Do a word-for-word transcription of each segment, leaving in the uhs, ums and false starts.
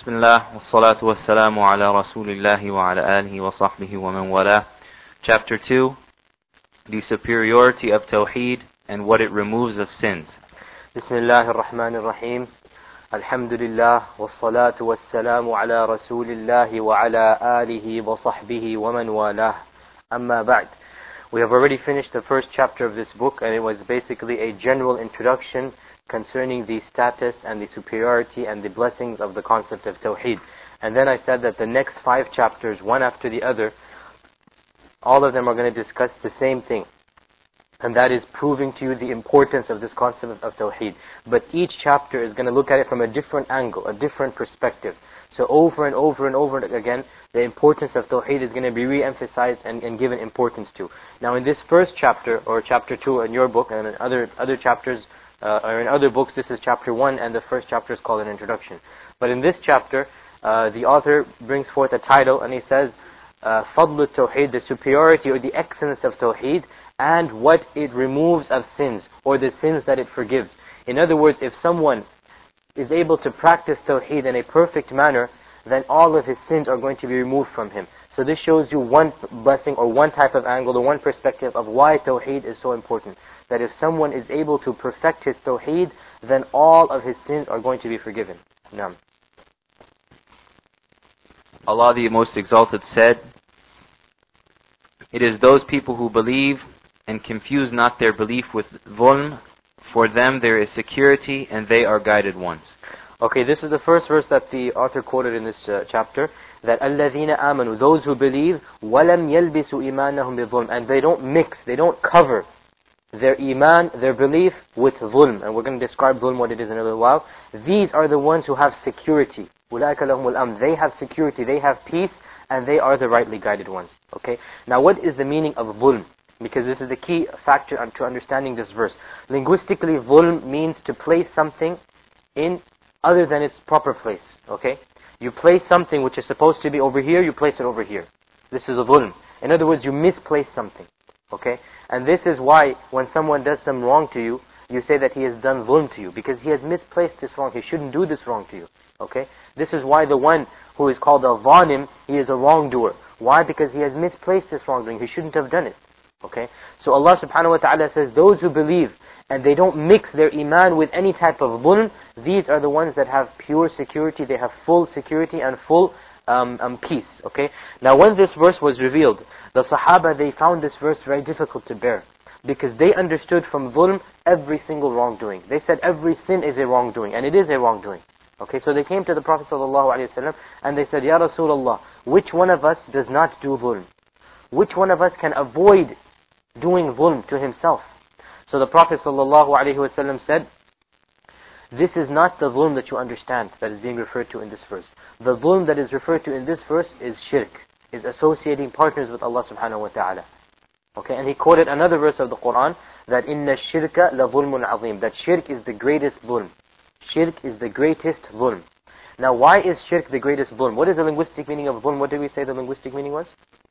Bismillah, wassalatu wassalamu ala rasulillahi wa ala alihi wa sahbihi wa man wala. Chapter two, the superiority of Tawheed and what it removes of sins. Bismillah ar-Rahman ar-Rahim. Alhamdulillah, wassalatu wassalamu ala rasulillahi wa ala alihi wa sahbihi wa man wala. Amma ba'd. We have already finished the first chapter of this book, and it was basically a general introduction concerning the status and the superiority and the blessings of the concept of Tawheed. And then I said that the next five chapters, one after the other, all of them are going to discuss the same thing. And that is proving to you the importance of this concept of Tawheed. But each chapter is going to look at it from a different angle, a different perspective. So over and over and over again, the importance of Tawheed is going to be re-emphasized and, and given importance to. Now in this first chapter, or chapter two in your book, and in other, other chapters, Uh, or in other books, this is chapter one, and the first chapter is called an introduction. But in this chapter, uh, the author brings forth a title, and he says, فَضْلُ التَّوْحِيد, the superiority or the excellence of Tawheed, and what it removes of sins, or the sins that it forgives. In other words, if someone is able to practice Tawheed in a perfect manner, then all of his sins are going to be removed from him. So this shows you one blessing, or one type of angle, or one perspective of why Tawheed is so important. That if someone is able to perfect his Tawheed, then all of his sins are going to be forgiven. Naam. Allah the Most Exalted said, "It is those people who believe and confuse not their belief with dhulm. For them there is security and they are guided ones." Okay, this is the first verse that the author quoted in this uh, chapter. That الَّذِينَ آمَنُوا, those who believe, وَلَمْ يَلْبِسُوا إِيمَانَهُمْ بِظُلْمٍ, and they don't mix, they don't cover their iman, their belief with dhulm. And we're going to describe dhulm, what it is in a little while. These are the ones who have security. أُولَٰئِكَ لَهُمُ الْأَمْنُ, they have security, they have peace, and they are the rightly guided ones. Okay. Now what is the meaning of dhulm? Because this is the key factor to understanding this verse. Linguistically, dhulm means to place something in other than its proper place. Okay. You place something which is supposed to be over here, you place it over here. This is a dhulm. In other words, you misplace something. Okay? And this is why when someone does some wrong to you, you say that he has done dhulm to you, because he has misplaced this wrong. He shouldn't do this wrong to you. Okay? This is why the one who is called a zalim, he is a wrongdoer. Why? Because he has misplaced this wrongdoing. He shouldn't have done it. Okay? So Allah subhanahu wa ta'ala says, those who believe and they don't mix their iman with any type of dhulm, these are the ones that have pure security, they have full security and full um, um, peace. Okay? Now when this verse was revealed, the Sahaba, they found this verse very difficult to bear, because they understood from dhulm every single wrongdoing. They said every sin is a wrongdoing, and it is a wrongdoing. Okay, so they came to the Prophet ﷺ and they said, Ya Rasulullah, which one of us does not do dhulm? Which one of us can avoid doing dhulm to himself? So the Prophet ﷺ said, this is not the dhulm that you understand that is being referred to in this verse. The dhulm that is referred to in this verse is shirk, is associating partners with Allah subhanahu wa ta'ala. Okay, and he quoted another verse of the Quran, that inna shirka la dhulmun azim, that shirk is the greatest dhulm. Shirk is the greatest dhulm. Now why is shirk the greatest dhulm? What is the linguistic meaning of dhulm? What did we say the linguistic meaning was?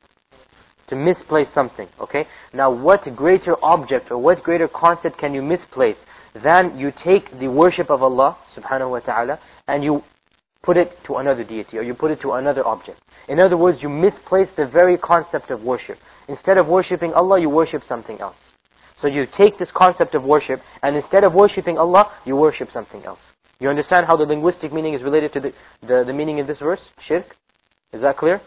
To misplace something. Okay, now what greater object or what greater concept can you misplace than you take the worship of Allah subhanahu wa ta'ala and you put it to another deity, or you put it to another object. In other words, you misplace the very concept of worship. Instead of worshipping Allah, you worship something else. So you take this concept of worship, and instead of worshipping Allah, you worship something else. You understand how the linguistic meaning is related to the, the, the meaning in this verse? Shirk? Is that clear?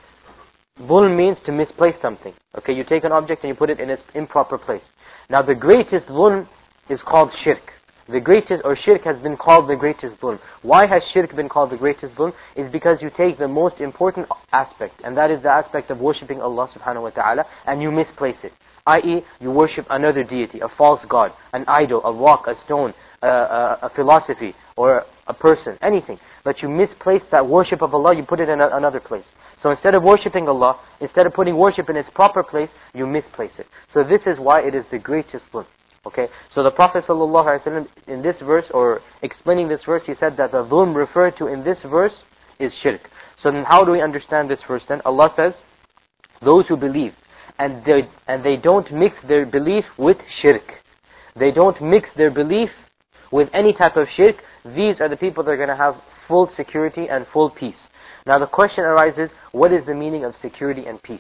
Dhulm means to misplace something. Okay, you take an object and you put it in its improper place. Now the greatest dhulm is called shirk. The greatest, or shirk has been called the greatest dhulm. Why has shirk been called the greatest dhulm? Is because you take the most important aspect, and that is the aspect of worshipping Allah subhanahu wa ta'ala, and you misplace it. that is, you worship another deity, a false god, an idol, a rock, a stone, a, a, a philosophy, or a person, anything. But you misplace that worship of Allah, you put it in a, another place. So instead of worshipping Allah, instead of putting worship in its proper place, you misplace it. So this is why it is the greatest dhulm. Okay, so the Prophet ﷺ in this verse, or explaining this verse, he said that the dhulm referred to in this verse is shirk. So then how do we understand this verse then? Allah says, those who believe, and they, and they don't mix their belief with shirk. They don't mix their belief with any type of shirk. These are the people that are going to have full security and full peace. Now the question arises, what is the meaning of security and peace?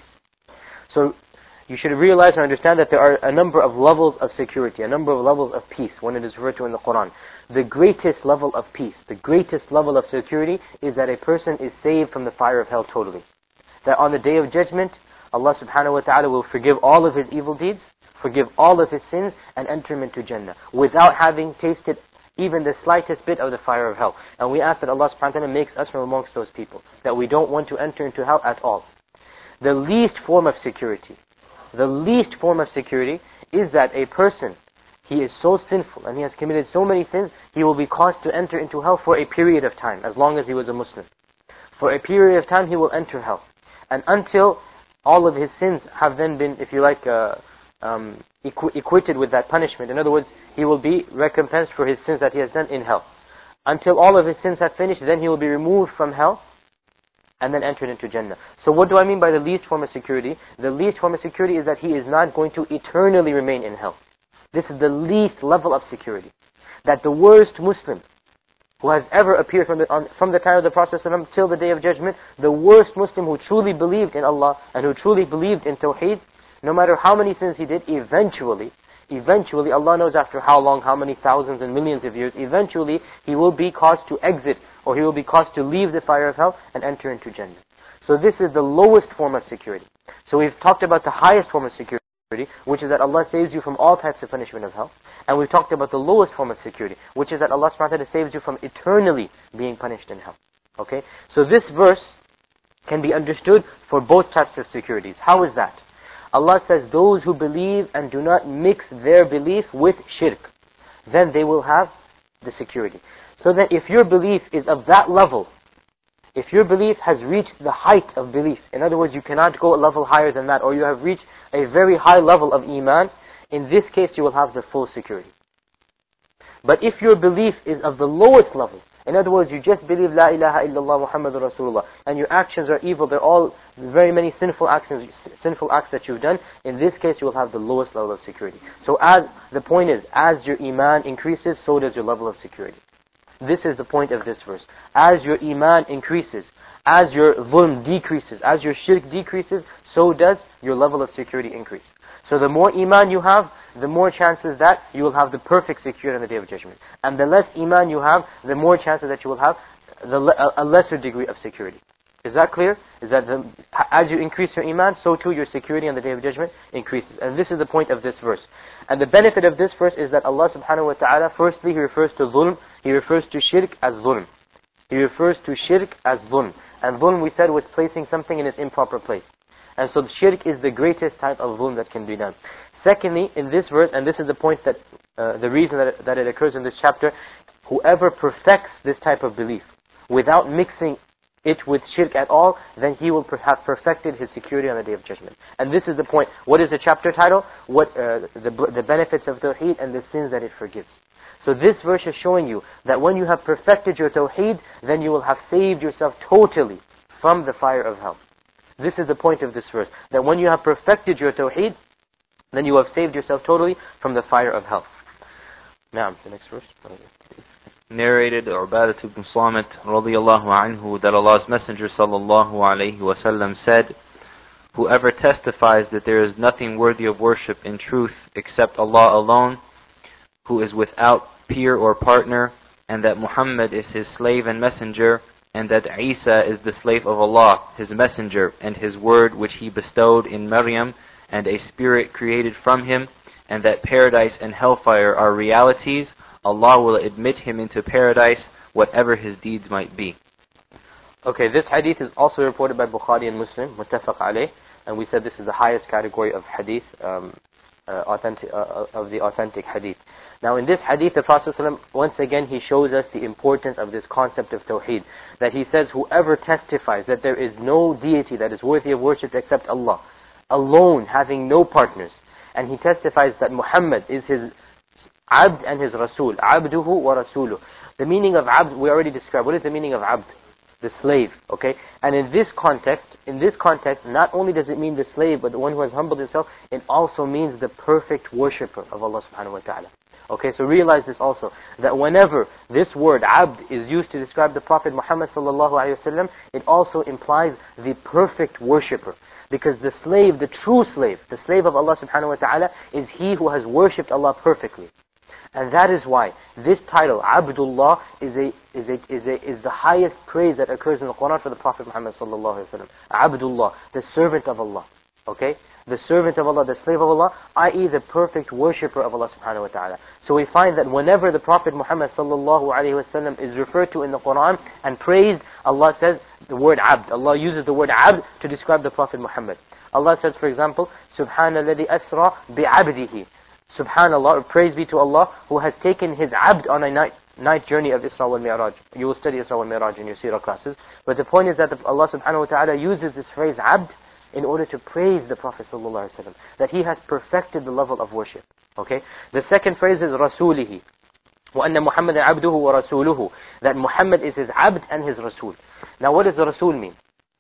So you should realize and understand that there are a number of levels of security, a number of levels of peace when it is referred to in the Quran. The greatest level of peace, the greatest level of security is that a person is saved from the fire of hell totally. That on the Day of Judgment, Allah subhanahu wa ta'ala will forgive all of his evil deeds, forgive all of his sins, and enter him into Jannah without having tasted even the slightest bit of the fire of hell. And we ask that Allah subhanahu wa ta'ala makes us from amongst those people, that we don't want to enter into hell at all. The least form of security, the least form of security is that a person, he is so sinful and he has committed so many sins, he will be caused to enter into hell for a period of time, as long as he was a Muslim. For a period of time he will enter hell. And until all of his sins have then been, if you like, uh, um, equ equated with that punishment. In other words, he will be recompensed for his sins that he has done in hell. Until all of his sins have finished, then he will be removed from hell and then entered into Jannah. So what do I mean by the least form of security? The least form of security is that he is not going to eternally remain in hell. This is the least level of security. That the worst Muslim who has ever appeared from the, on, from the time of the Prophet ﷺ till the Day of Judgment, the worst Muslim who truly believed in Allah and who truly believed in Tawheed, no matter how many sins he did, eventually, eventually, Allah knows after how long, how many thousands and millions of years, eventually he will be caused to exit, or he will be caused to leave the fire of hell and enter into Jannah. So this is the lowest form of security. So we've talked about the highest form of security, which is that Allah saves you from all types of punishment of hell. And we've talked about the lowest form of security, which is that Allah subhanahu wa ta'ala saves you from eternally being punished in hell. Okay? So this verse can be understood for both types of securities. How is that? Allah says, those who believe and do not mix their belief with shirk, then they will have the security. So that if your belief is of that level, if your belief has reached the height of belief, in other words, you cannot go a level higher than that, or you have reached a very high level of iman, in this case you will have the full security. But if your belief is of the lowest level, in other words, you just believe La ilaha illallah Muhammadur Rasulullah, and your actions are evil, they're all very many sinful actions, sinful acts that you've done, in this case you will have the lowest level of security. So as the point is, as your iman increases, so does your level of security. This is the point of this verse. As your iman increases, as your dhulm decreases, as your shirk decreases, so does your level of security increase. So the more iman you have, the more chances that you will have the perfect security on the Day of Judgment. And the less iman you have, the more chances that you will have the, a lesser degree of security. Is that clear? Is that the, as you increase your iman, so too your security on the Day of Judgment increases. And this is the point of this verse. And the benefit of this verse is that Allah subhanahu wa ta'ala, firstly He refers to dhulm, He refers to shirk as dhulm. He refers to shirk as dhulm. And dhulm, we said, was placing something in its improper place. And so the shirk is the greatest type of dhulm that can be done. Secondly, in this verse, and this is the point that, uh, the reason that it, that it occurs in this chapter, whoever perfects this type of belief without mixing it with shirk at all, then he will have perfected his security on the Day of Judgment. And this is the point. What is the chapter title? What uh, the, the benefits of Tawheed and the sins that it forgives. So this verse is showing you that when you have perfected your Tawheed, then you will have saved yourself totally from the fire of hell. This is the point of this verse. That when you have perfected your Tawheed, then you have saved yourself totally from the fire of hell. Now, the next verse. Narrated Ubadah ibn Samit radiyallahu anhu that Allah's Messenger sallallahu alayhi wa sallam said, whoever testifies that there is nothing worthy of worship in truth except Allah alone, who is without peer or partner, and that Muhammad is his slave and messenger, and that Isa is the slave of Allah, his messenger, and his word which he bestowed in Maryam, and a spirit created from him, and that paradise and hellfire are realities, Allah will admit him into paradise, whatever his deeds might be. Okay, this hadith is also reported by Bukhari and Muslim, muttafaq alayh, and we said this is the highest category of hadith, um, uh, authentic, uh, of the authentic hadith. Now in this hadith, the Prophet ﷺ, once again he shows us the importance of this concept of Tawheed. That he says, whoever testifies that there is no deity that is worthy of worship except Allah, alone, having no partners, and he testifies that Muhammad is his abd and his rasul, abduhu wa rasuluh. The meaning of abd we already described. What is the meaning of abd? The slave, okay? And in this context, in this context, not only does it mean the slave, but the one who has humbled himself, it also means the perfect worshipper of Allah subhanahu wa ta'ala. Okay, so realize this also, that whenever this word abd is used to describe the Prophet Muhammad sallallahu alaihi wasallam, it also implies the perfect worshipper. Because the slave, the true slave, the slave of Allah subhanahu wa ta'ala, is he who has worshipped Allah perfectly. And that is why this title, Abdullah, is a is a is a is the highest praise that occurs in the Quran for the Prophet Muhammad sallallahu alaihi wasallam. Abdullah, the servant of Allah. Okay, the servant of Allah, the slave of Allah, that is the perfect worshipper of Allah subhanahu wa ta'ala. So we find that whenever the Prophet Muhammad sallallahu alaihi wasallam is referred to in the Quran and praised, Allah says the word abd. Allah uses the word abd to describe the Prophet Muhammad. Allah says, for example, Subhanalladhi asra bi'abdihi. Subhanallah, or praise be to Allah, who has taken His abd on a night night journey of Isra wal Mi'raj. You will study Isra wal Mi'raj in your seerah classes. But the point is that Allah subhanahu wa ta'ala uses this phrase abd in order to praise the Prophet sallallahu alaihi wasallam, that he has perfected the level of worship. Okay. The second phrase is rasulihi, wa anna Muhammadan abduhu wa rasuluhu, that Muhammad is his abd and his rasul. Now, what does the rasul mean?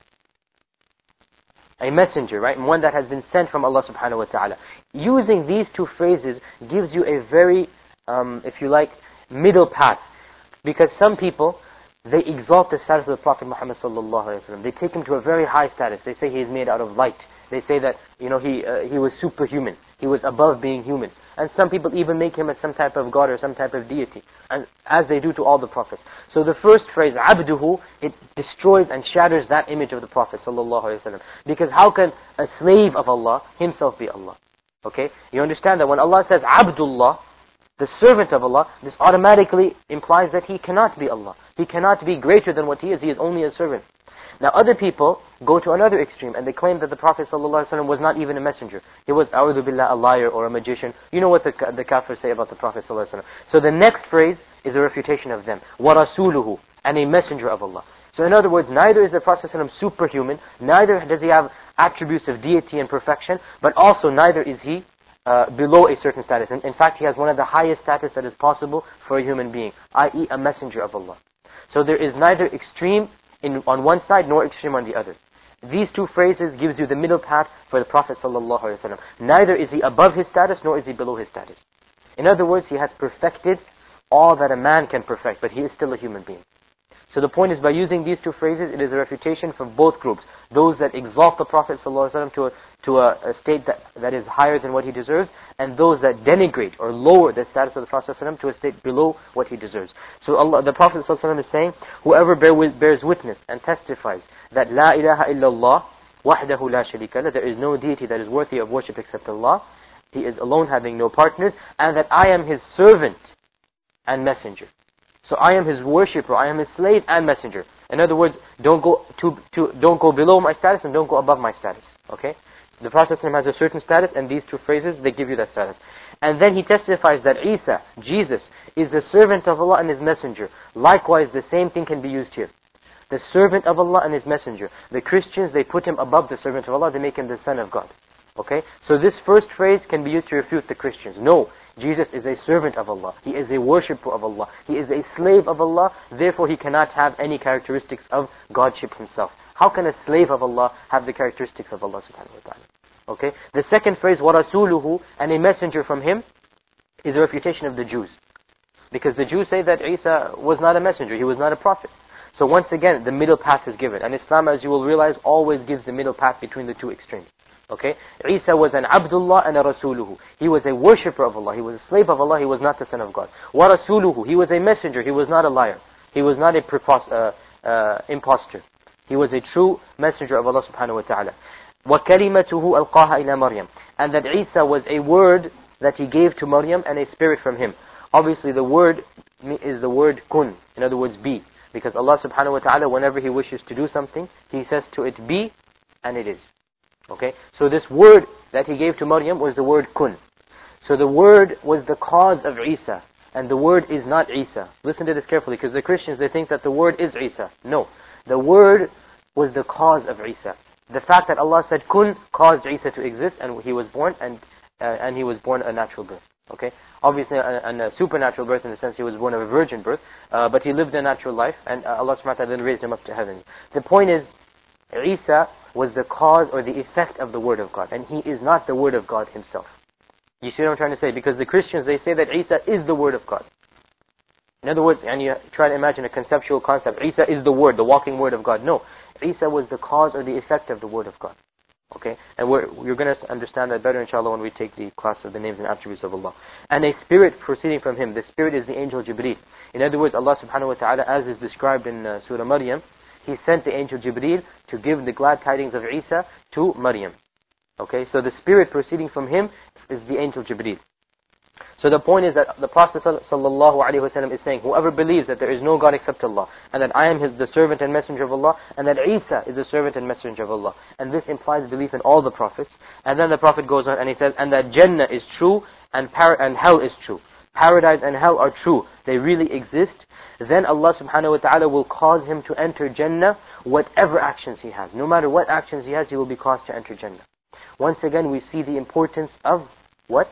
A messenger, right? One that has been sent from Allah subhanahu wa ta'ala. Using these two phrases gives you a very, um, if you like, middle path. Because some people, they exalt the status of the Prophet Muhammad sallallahu alaihi wasallam. They take him to a very high status. They say he is made out of light. They say that, you know, he uh, he was superhuman. He was above being human. And some people even make him as some type of god or some type of deity, and as they do to all the prophets. So the first phrase, abduhu, it destroys and shatters that image of the Prophet sallallahu alaihi wasallam. Because how can a slave of Allah himself be Allah? Okay? You understand that when Allah says Abdullah, the servant of Allah, this automatically implies that he cannot be Allah. He cannot be greater than what he is. He is only a servant. Now other people go to another extreme and they claim that the Prophet ﷺ was not even a messenger. He was, a'udhu billah, a liar or a magician. You know what the, the kafirs say about the Prophet ﷺ. So the next phrase is a refutation of them. وَرَسُولُهُ, and a messenger of Allah. So in other words, neither is the Prophet ﷺ superhuman, neither does he have attributes of deity and perfection, but also neither is he uh, below a certain status. In, in fact, he has one of the highest status that is possible for a human being, that is a messenger of Allah. So there is neither extreme in, on one side nor extreme on the other. These two phrases gives you the middle path for the Prophet ﷺ. Neither is he above his status nor is he below his status. In other words, he has perfected all that a man can perfect, but he is still a human being. So the point is, by using these two phrases, it is a refutation for both groups. Those that exalt the Prophet ﷺ to a, to a, a state that, that is higher than what he deserves, and those that denigrate or lower the status of the Prophet ﷺ to a state below what he deserves. So Allah, the Prophet ﷺ is saying, whoever bear with, bears witness and testifies that La ilaha illallah wahdahu la sharika lah, there is no deity that is worthy of worship except Allah, He is alone, having no partners, and that I am His servant and messenger. So I am His worshipper, I am His slave and messenger. In other words, don't go to, to don't go below my status and don't go above my status. Okay? The Prophet ﷺ has a certain status, and these two phrases, they give you that status. And then he testifies that Isa, Jesus, is the servant of Allah and His messenger. Likewise, the same thing can be used here. The servant of Allah and His messenger. The Christians, they put Him above the servant of Allah, they make Him the son of God. Okay? So this first phrase can be used to refute the Christians. No, Jesus is a servant of Allah. He is a worshipper of Allah. He is a slave of Allah. Therefore, he cannot have any characteristics of Godship himself. How can a slave of Allah have the characteristics of Allah subhanahu wa ta'ala? Okay? The second phrase, وَرَسُولُهُ, and a messenger from Him, is a refutation of the Jews. Because the Jews say that Isa was not a messenger. He was not a prophet. So once again, the middle path is given. And Islam, as you will realize, always gives the middle path between the two extremes. Okay? Isa was an Abdullah and a Rasuluhu. He was a worshipper of Allah. He was a slave of Allah. He was not the son of God. Wa Rasuluhu. He was a messenger. He was not a liar. He was not a prepos- uh, uh, impostor. He was a true messenger of Allah subhanahu wa ta'ala. Wa kalimatuhu alqaha ila Maryam. And that Isa was a word that he gave to Maryam and a spirit from him. Obviously the word is the word kun. In other words, be. Because Allah subhanahu wa ta'ala, whenever He wishes to do something, He says to it be, and it is. Okay, so this word that He gave to Maryam was the word kun. So the word was the cause of Isa, and the word is not Isa. Listen to this carefully, because the Christians, they think that the word is Isa. No, the word was the cause of Isa. The fact that Allah said kun caused Isa to exist, and he was born, and uh, and he was born a natural birth. Okay, obviously a, a supernatural birth in the sense he was born of a virgin birth, uh, but he lived a natural life, and uh, Allah subhanahu wa ta'ala then raised him up to heaven. The point is, Isa was the cause or the effect of the Word of God, and He is not the Word of God Himself. You see what I'm trying to say? Because the Christians, they say that Isa is the Word of God. In other words, and you try to imagine a conceptual concept. Isa is the Word, the walking Word of God. No. Isa was the cause or the effect of the Word of God. Okay? And we're, you're going to understand that better, inshallah, when we take the class of the names and attributes of Allah. And a spirit proceeding from Him. The spirit is the angel Jibreel. In other words, Allah subhanahu wa ta'ala, as is described in uh, Surah Maryam, He sent the angel Jibreel to give the glad tidings of Isa to Maryam. Okay? So the spirit proceeding from Him is the angel Jibreel. So the point is that the Prophet sallallahu alaihi wasallam is saying, whoever believes that there is no God except Allah, and that I am his, the servant and messenger of Allah, and that Isa is the servant and messenger of Allah. And this implies belief in all the prophets. And then the Prophet goes on and he says, and that Jannah is true, and, par- and hell is true. Paradise and hell are true. They really exist. Then Allah subhanahu wa ta'ala will cause him to enter Jannah, whatever actions he has. No matter what actions he has, he will be caused to enter Jannah. Once again, we see the importance of what?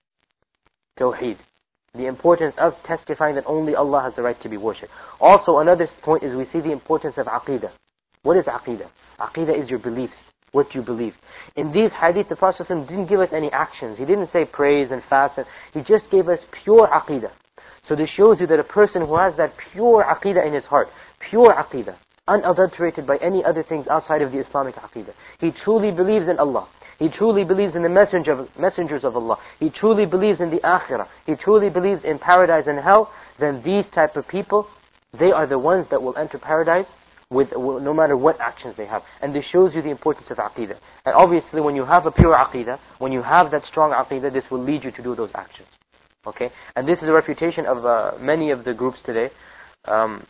Tawheed. The importance of testifying that only Allah has the right to be worshipped. Also, another point is we see the importance of Aqidah. What is Aqidah? Aqidah is your beliefs, what you believe. In these hadith, the Prophet didn't give us any actions. He didn't say praise and fast. He just gave us pure Aqidah. So this shows you that a person who has that pure Aqidah in his heart, pure Aqidah, unadulterated by any other things outside of the Islamic Aqidah. He truly believes in Allah. He truly believes in the messenger of, messengers of Allah. He truly believes in the akhirah. He truly believes in paradise and hell. Then these type of people, they are the ones that will enter paradise with no matter what actions they have. And this shows you the importance of aqidah. And obviously when you have a pure aqidah, when you have that strong aqidah, this will lead you to do those actions. Okay? And this is a refutation of uh, many of the groups today. Um,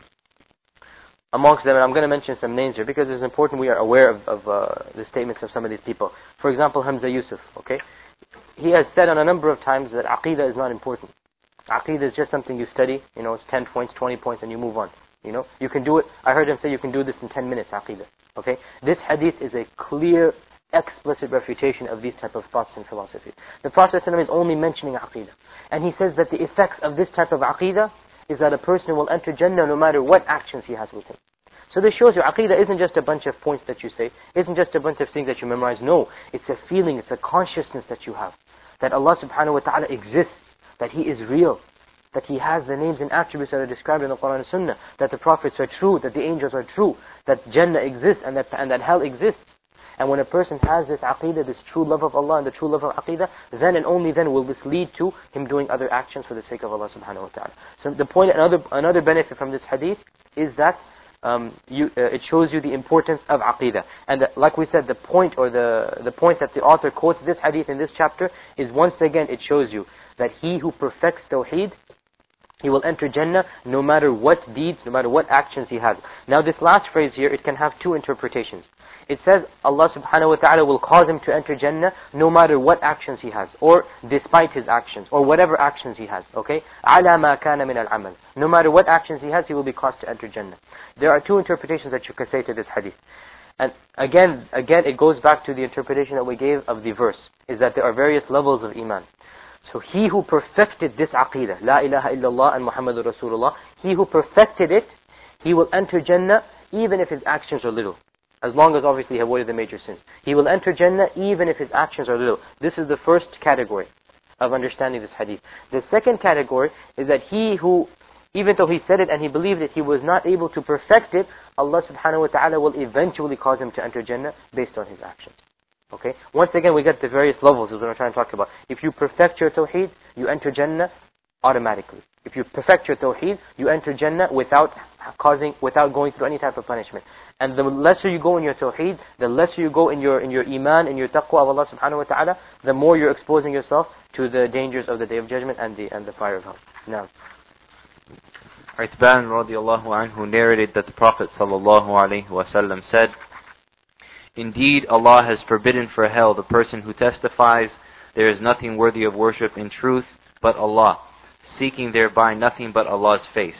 Amongst them, and I'm going to mention some names here because it's important we are aware of, of uh, the statements of some of these people. For example, Hamza Yusuf, okay? He has said on a number of times that Aqidah is not important. Aqidah is just something you study, you know, it's ten points, twenty points, and you move on. You know, you can do it. I heard him say you can do this in ten minutes, Aqidah. Okay? This hadith is a clear, explicit refutation of these type of thoughts and philosophies. The Prophet ﷺ is only mentioning Aqidah. And he says that the effects of this type of Aqidah is that a person will enter Jannah no matter what actions he has with him. So this shows you, Aqidah isn't just a bunch of points that you say, isn't just a bunch of things that you memorize. No, it's a feeling, it's a consciousness that you have. That Allah subhanahu wa ta'ala exists, that He is real, that He has the names and attributes that are described in the Quran and Sunnah, that the prophets are true, that the angels are true, that Jannah exists and that, and that hell exists. And when a person has this aqidah, this true love of Allah and the true love of aqidah, then and only then will this lead to him doing other actions for the sake of Allah subhanahu wa ta'ala. So the point, another another benefit from this hadith is that um, you, uh, it shows you the importance of aqidah. And the, like we said, the point or the, the point that the author quotes this hadith in this chapter is once again it shows you that he who perfects tawheed, he will enter Jannah no matter what deeds, no matter what actions he has. Now this last phrase here, it can have two interpretations. It says Allah subhanahu wa ta'ala will cause him to enter Jannah no matter what actions he has, or despite his actions, or whatever actions he has. Okay? عَلَى مَا كَانَ مِنَ الْعَمَلِ. No matter what actions he has, he will be caused to enter Jannah. There are two interpretations that you can say to this hadith. And again, again, it goes back to the interpretation that we gave of the verse, is that there are various levels of iman. So he who perfected this aqidah, La ilaha illallah and Muhammadur Rasulullah, he who perfected it, he will enter Jannah even if his actions are little. As long as obviously he avoided the major sins. He will enter Jannah even if his actions are little. This is the first category of understanding this hadith. The second category is that he who, even though he said it and he believed it, he was not able to perfect it, Allah subhanahu wa ta'ala will eventually cause him to enter Jannah based on his actions. Okay? Once again, we get the various levels is what I'm trying to talk about. If you perfect your tawheed, you enter Jannah automatically. If you perfect your tawheed, you enter Jannah without causing, without going through any type of punishment. And the lesser you go in your tawheed, the lesser you go in your in your iman, in your taqwa of Allah subhanahu wa ta'ala, the more you're exposing yourself to the dangers of the Day of Judgment and the and the fire of hell. Now, Uthman radiallahu anhu narrated that the Prophet sallallahu alaihi wasallam said, "Indeed, Allah has forbidden for hell the person who testifies there is nothing worthy of worship in truth but Allah, seeking thereby nothing but Allah's face."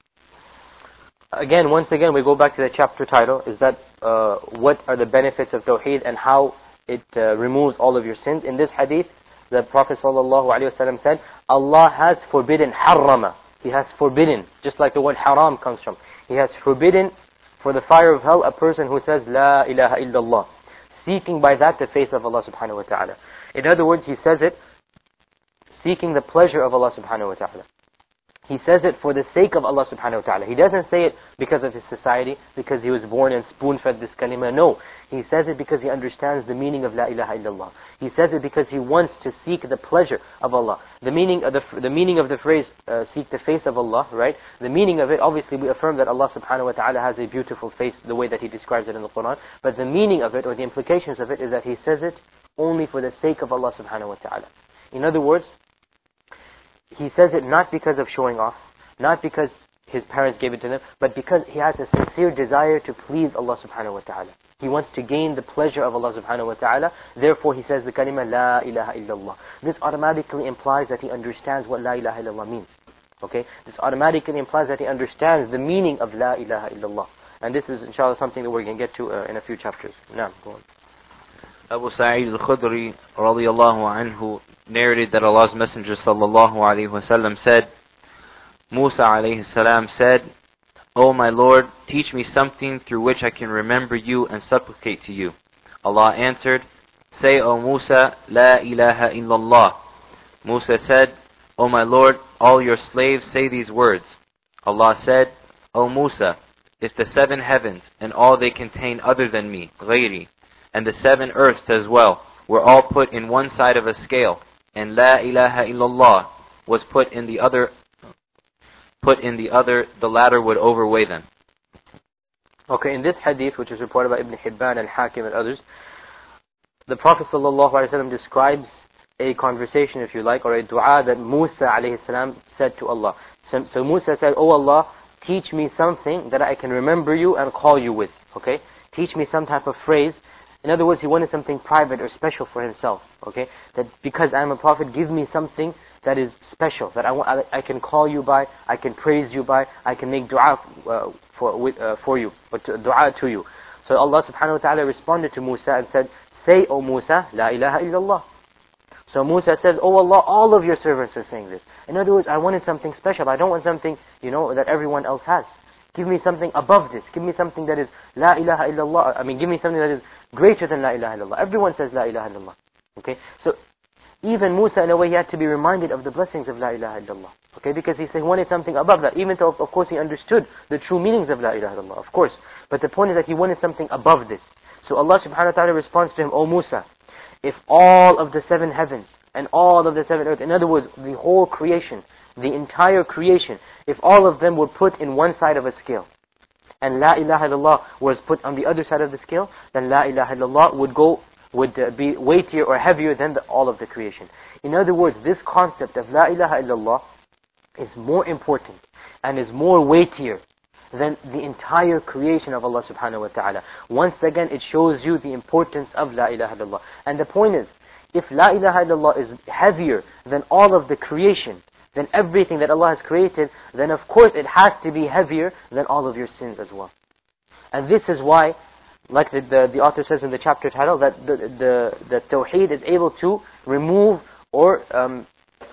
Again, once again, we go back to the chapter title, is that uh, what are the benefits of Tawheed and how it uh, removes all of your sins. In this hadith, the Prophet ﷺ said, Allah has forbidden, harrama. He has forbidden, just like the word haram comes from. He has forbidden for the fire of hell a person who says, La ilaha illallah, seeking by that the face of Allah subhanahu wa ta'ala. In other words, he says it seeking the pleasure of Allah subhanahu wa ta'ala. He says it for the sake of Allah subhanahu wa ta'ala. He doesn't say it because of his society, because he was born and spoon-fed this kalima. No. He says it because he understands the meaning of La ilaha illallah. He says it because he wants to seek the pleasure of Allah. The meaning of the, the meaning of the phrase, uh, seek the face of Allah, right? The meaning of it, obviously we affirm that Allah subhanahu wa ta'ala has a beautiful face, the way that he describes it in the Quran. But the meaning of it, or the implications of it, is that he says it only for the sake of Allah subhanahu wa ta'ala. In other words, he says it not because of showing off, not because his parents gave it to them, but because he has a sincere desire to please Allah subhanahu wa ta'ala. He wants to gain the pleasure of Allah subhanahu wa ta'ala. Therefore he says the kalima La ilaha illallah. This automatically implies that he understands what La ilaha illallah means. Okay? This automatically implies that he understands the meaning of La ilaha illallah. And this is inshallah something that we're going to get to uh, in a few chapters. Now, go on. Abu Sa'id al-Khudri radiyallahu anhu narrated that Allah's Messenger sallallahu alayhi wa sallam said, Musa alayhi salam said, O my Lord, teach me something through which I can remember you and supplicate to you. Allah answered, Say, O Musa, La ilaha illallah. Musa said, O my Lord, all your slaves say these words. Allah said, O Musa, if the seven heavens and all they contain other than me, ghayri, and the seven earths as well, were all put in one side of a scale, and La ilaha illallah was put in the other, put in the other, the latter would overweigh them. Okay, in this hadith, which is reported by Ibn Hibban and Hakim and others, the Prophet sallallahu alaihi wasallam describes a conversation, if you like, or a dua that Musa alayhi salam said to Allah. So, so Musa said, O Allah, teach me something that I can remember you and call you with. Okay, teach me some type of phrase. In other words, he wanted something private or special for himself. Okay, that because I am a prophet, give me something that is special, that I, want, I, I can call you by, I can praise you by, I can make dua uh, for with, uh, for you, or to, dua to you. So Allah subhanahu wa ta'ala responded to Musa and said, Say, O Musa, La ilaha illallah. So Musa says, Oh Allah, all of your servants are saying this. In other words, I wanted something special. I don't want something, you know, that everyone else has. Give me something above this. Give me something that is La ilaha illallah. I mean, give me something that is greater than La ilaha illallah. Everyone says La ilaha illallah. Okay? So, even Musa, in a way, he had to be reminded of the blessings of La ilaha illallah. Okay? Because he said he wanted something above that. Even though, of course, he understood the true meanings of La ilaha illallah. Of course. But the point is that he wanted something above this. So Allah subhanahu wa ta'ala responds to him, O Musa, if all of the seven heavens and all of the seven earths, in other words, the whole creation, the entire creation, if all of them were put in one side of a scale, and La ilaha illallah was put on the other side of the scale, then La ilaha illallah would go, would uh, be weightier or heavier than the, all of the creation. In other words, this concept of La ilaha illallah is more important and is more weightier than the entire creation of Allah subhanahu wa ta'ala. Once again, it shows you the importance of La ilaha illallah. And the point is, if La ilaha illallah is heavier than all of the creation, than everything that Allah has created, then of course it has to be heavier than all of your sins as well. And this is why, like the, the, the author says in the chapter title, that the, the, the Tawheed is able to remove or um,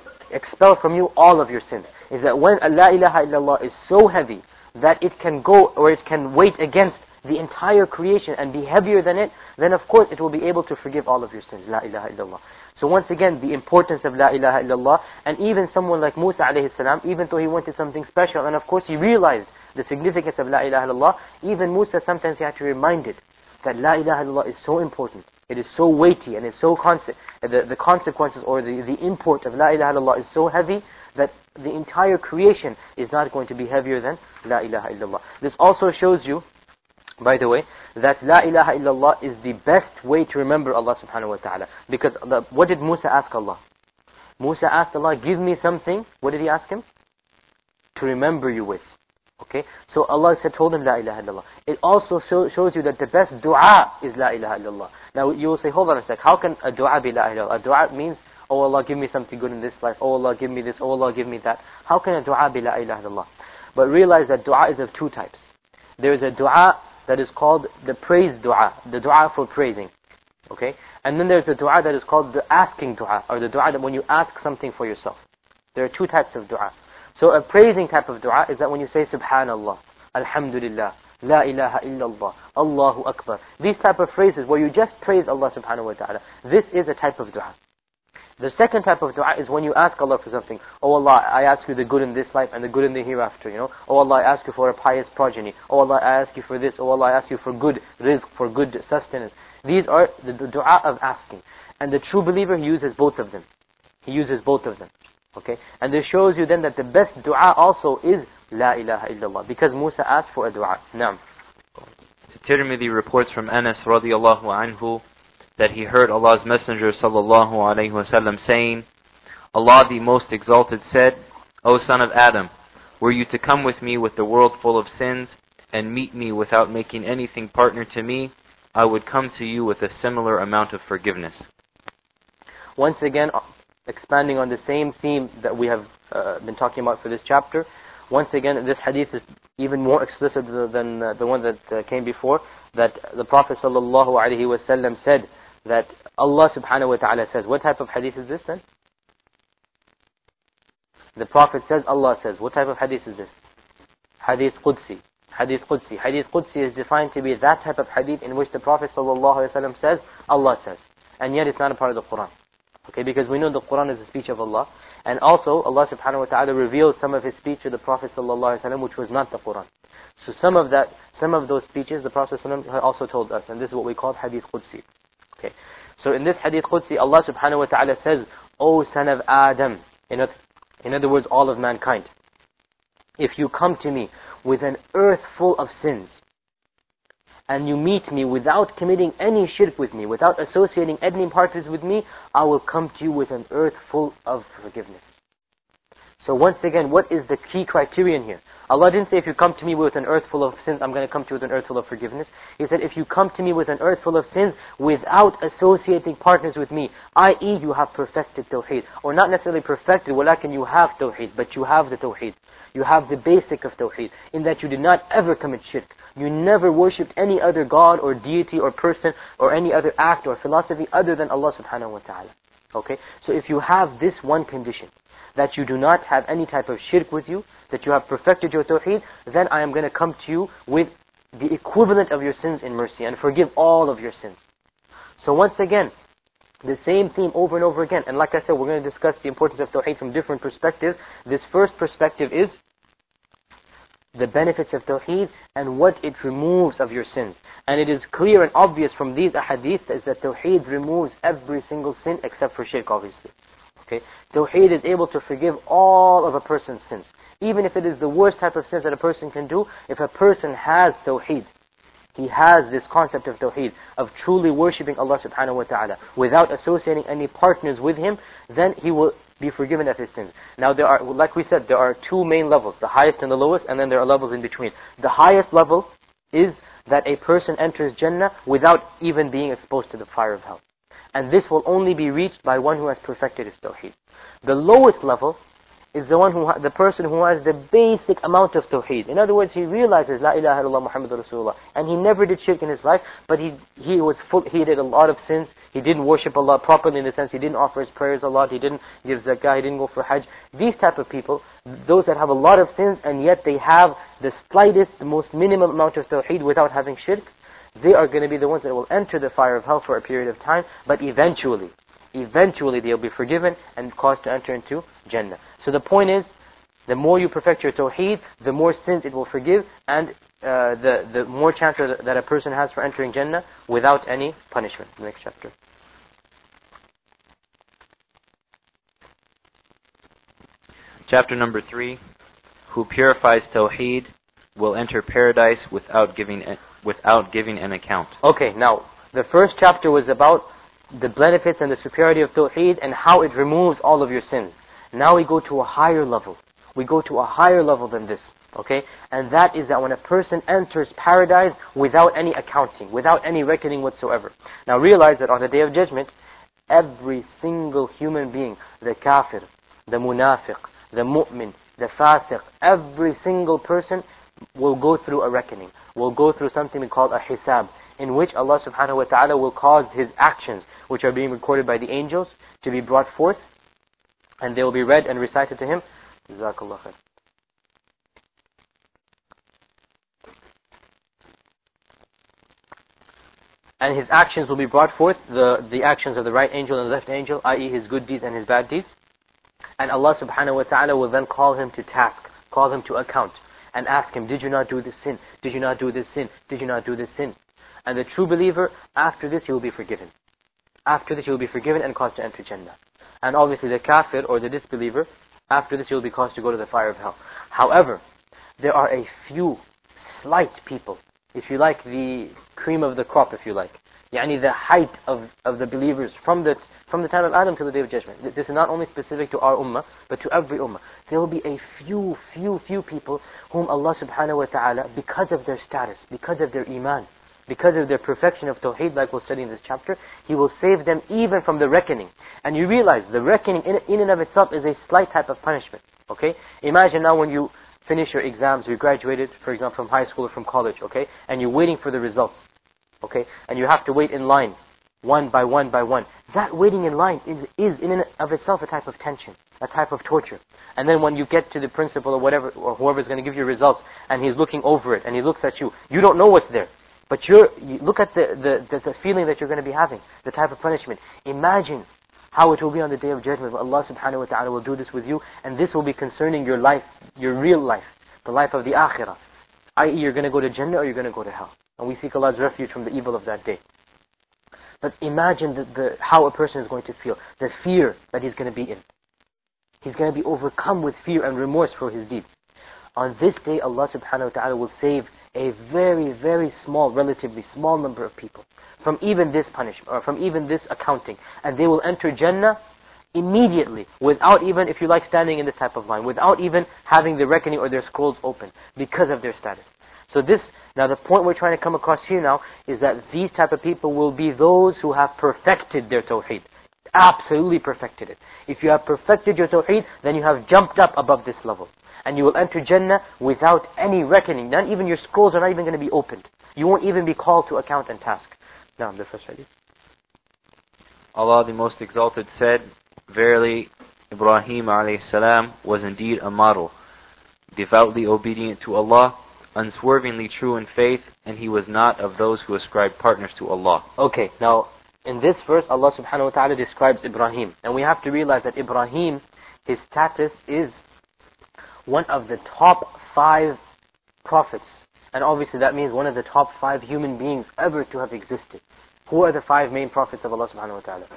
expel from you all of your sins. Is that when La ilaha illallah is so heavy that it can go, or it can weight against the entire creation and be heavier than it, then of course it will be able to forgive all of your sins. La ilaha illallah. So once again, the importance of La ilaha illallah, and even someone like Musa alayhi salam, even though he wanted something special, and of course he realized the significance of La ilaha illallah, even Musa sometimes he had to remind it that La ilaha illallah is so important, it is so weighty, and it's so conse- the, the consequences or the, the import of La ilaha illallah is so heavy that the entire creation is not going to be heavier than La ilaha illallah. This also shows you, by the way, that La ilaha illallah is the best way to remember Allah subhanahu wa ta'ala. Because the, what did Musa ask Allah? Musa asked Allah, give me something. What did he ask him? To remember you with. Okay? So Allah said, told him La ilaha illallah. It also show, shows you that the best dua is La ilaha illallah. Now you will say, hold on a sec, how can a dua be La ilaha illallah? A dua means, oh Allah, give me something good in this life. Oh Allah, give me this. Oh Allah, give me that. How can a dua be La ilaha illallah? But realize that dua is of two types. There is a dua that is called the praise dua, the dua for praising. Okay? And then there's a dua that is called the asking dua, or the dua that when you ask something for yourself. There are two types of dua. So a praising type of dua is that when you say Subhanallah, Alhamdulillah, La ilaha illallah, Allahu Akbar. These type of phrases where you just praise Allah subhanahu wa ta'ala. This is a type of dua. The second type of dua is when you ask Allah for something. Oh Allah, I ask you the good in this life and the good in the hereafter, you know. Oh Allah, I ask you for a pious progeny. Oh Allah, I ask you for this. Oh Allah, I ask you for good rizq, for good sustenance. These are the, the dua of asking. And the true believer, he uses both of them. He uses both of them. Okay? And this shows you then that the best dua also is La ilaha illallah. Because Musa asked for a dua. Naam. Tirmidhi reports from Anas radiallahu anhu that he heard Allah's Messenger sallallahu alayhi wasallam saying, Allah the Most Exalted said, O son of Adam, were you to come with me with the world full of sins and meet me without making anything partner to me, I would come to you with a similar amount of forgiveness. Once again, expanding on the same theme that we have uh, been talking about for this chapter, once again, this hadith is even more explicit than uh, the one that uh, came before, that the Prophet sallallahu alaihi wasallam said that Allah subhanahu wa ta'ala says. What type of hadith is this then? The Prophet says, Allah says. What type of hadith is this? Hadith Qudsi. Hadith Qudsi. Hadith Qudsi is defined to be that type of hadith in which the Prophet sallallahu alaihi wasallam says, Allah says. And yet it's not a part of the Quran. Okay, because we know the Quran is the speech of Allah. And also, Allah subhanahu wa ta'ala revealed some of His speech to the Prophet sallallahu alaihi wasallam, which was not the Quran. So some of that, some of those speeches, the Prophet sallallahu alaihi wasallam also told us. And this is what we call Hadith Qudsi. Okay. So in this Hadith Qudsi, Allah subhanahu wa ta'ala says, O son of Adam, in other, in other words, all of mankind, if you come to me with an earth full of sins, and you meet me without committing any shirk with me, without associating any partners with me, I will come to you with an earth full of forgiveness. So once again, what is the key criterion here? Allah didn't say if you come to me with an earth full of sins, I'm going to come to you with an earth full of forgiveness. He said if you come to me with an earth full of sins without associating partners with me, that is you have perfected Tawheed. Or not necessarily perfected, walakin you have Tawheed, but you have the Tawheed. You have the basic of Tawheed, in that you did not ever commit shirk. You never worshipped any other God or deity or person or any other act or philosophy other than Allah subhanahu wa ta'ala. Okay? So if you have this one condition, that you do not have any type of shirk with you, that you have perfected your tawheed, then I am going to come to you with the equivalent of your sins in mercy and forgive all of your sins. So once again, the same theme over and over again. And like I said, we're going to discuss the importance of tawheed from different perspectives. This first perspective is the benefits of tawheed and what it removes of your sins. And it is clear and obvious from these ahadith is that tawheed removes every single sin except for shirk, obviously. Okay? Tawheed is able to forgive all of a person's sins. Even if it is the worst type of sins that a person can do, if a person has tawheed, he has this concept of tawheed, of truly worshipping Allah subhanahu wa ta'ala, without associating any partners with Him, then he will be forgiven of his sins. Now there are, like we said, there are two main levels, the highest and the lowest, and then there are levels in between. The highest level is that a person enters Jannah without even being exposed to the fire of hell. And this will only be reached by one who has perfected his tawheed. The lowest level is the one who, ha the person who has the basic amount of tawheed. In other words, he realizes La ilaha illallah Muhammadur Rasulullah, and he never did shirk in his life, but he he was full, he did a lot of sins. He didn't worship Allah properly in the sense he didn't offer his prayers a lot, he didn't give zakah, he didn't go for hajj. These type of people, those that have a lot of sins and yet they have the slightest, the most minimum amount of tawheed without having shirk, they are going to be the ones that will enter the fire of hell for a period of time, but eventually, eventually they'll be forgiven and caused to enter into Jannah. So the point is, the more you perfect your tawheed, the more sins it will forgive, and uh, the, the more chance that a person has for entering Jannah without any punishment. The next chapter. Chapter number three. Who purifies tawheed will enter paradise without giving without giving an account. Okay, now the first chapter was about the benefits and the superiority of tawheed and how it removes all of your sins. Now we go to a higher level. We go to a higher level than this. Okay? And that is that when a person enters paradise without any accounting, without any reckoning whatsoever. Now realize that on the Day of Judgment, every single human being, the kafir, the munafiq, the mu'min, the fasiq, every single person will go through a reckoning. Will go through something we call a hisab, in which Allah subhanahu wa ta'ala will cause his actions, which are being recorded by the angels, to be brought forth, and they will be read and recited to him. Jazakallah khair. and his actions will be brought forth, the, the actions of the right angel and the left angel, that is his good deeds and his bad deeds. And Allah subhanahu wa ta'ala will then call him to task, call him to account, and ask him, did you not do this sin? Did you not do this sin? Did you not do this sin? And the true believer, after this he will be forgiven. After this he will be forgiven and caused to enter Jannah. And obviously the kafir or the disbeliever, after this he will be caused to go to the fire of hell. However, there are a few slight people, if you like, the cream of the crop, if you like. Yani the height of, of the believers from the, from the time of Adam to the Day of Judgment. This is not only specific to our ummah, but to every ummah. There will be a few, few, few people whom Allah subhanahu wa ta'ala, because of their status, because of their iman, because of their perfection of tawheed, like we'll study in this chapter, He will save them even from the reckoning. And you realize the reckoning in, in and of itself is a slight type of punishment. Okay? Imagine now when you finish your exams, you graduated, for example, from high school or from college, okay? And you're waiting for the results, okay? And you have to wait in line, one by one by one. That waiting in line is, is in and of itself a type of tension, a type of torture. And then when you get to the principal or whatever, or whoever's going to give you results, and he's looking over it, and he looks at you, you don't know what's there. But you're, you look at the, the, the, the feeling that you're going to be having, the type of punishment. Imagine how it will be on the Day of Judgment. Allah subhanahu wa ta'ala will do this with you, and this will be concerning your life, your real life, the life of the akhirah. that is, you're going to go to Jannah or you're going to go to hell. And we seek Allah's refuge from the evil of that day. But imagine the, the, how a person is going to feel, the fear that he's going to be in. He's going to be overcome with fear and remorse for his deeds. On this day, Allah subhanahu wa ta'ala will save a very, very small, relatively small number of people from even this punishment, or from even this accounting. And they will enter Jannah immediately, without even, if you like, standing in this type of line, without even having the reckoning or their scrolls open, because of their status. So this, now the point we're trying to come across here now, is that these type of people will be those who have perfected their tawheed. Absolutely perfected it. If you have perfected your tawheed, then you have jumped up above this level. And you will enter Jannah without any reckoning. Not even your scrolls are not even going to be opened. You won't even be called to account and task. Now, the first hadith. Allah the Most Exalted said, verily, Ibrahim alayhi salam was indeed a model, devoutly obedient to Allah, unswervingly true in faith, and he was not of those who ascribe partners to Allah. Okay, now, in this verse, Allah subhanahu wa ta'ala describes Ibrahim. And we have to realize that Ibrahim, his status is one of the top five prophets. And obviously that means one of the top five human beings ever to have existed. Who are the five main prophets of Allah subhanahu wa ta'ala?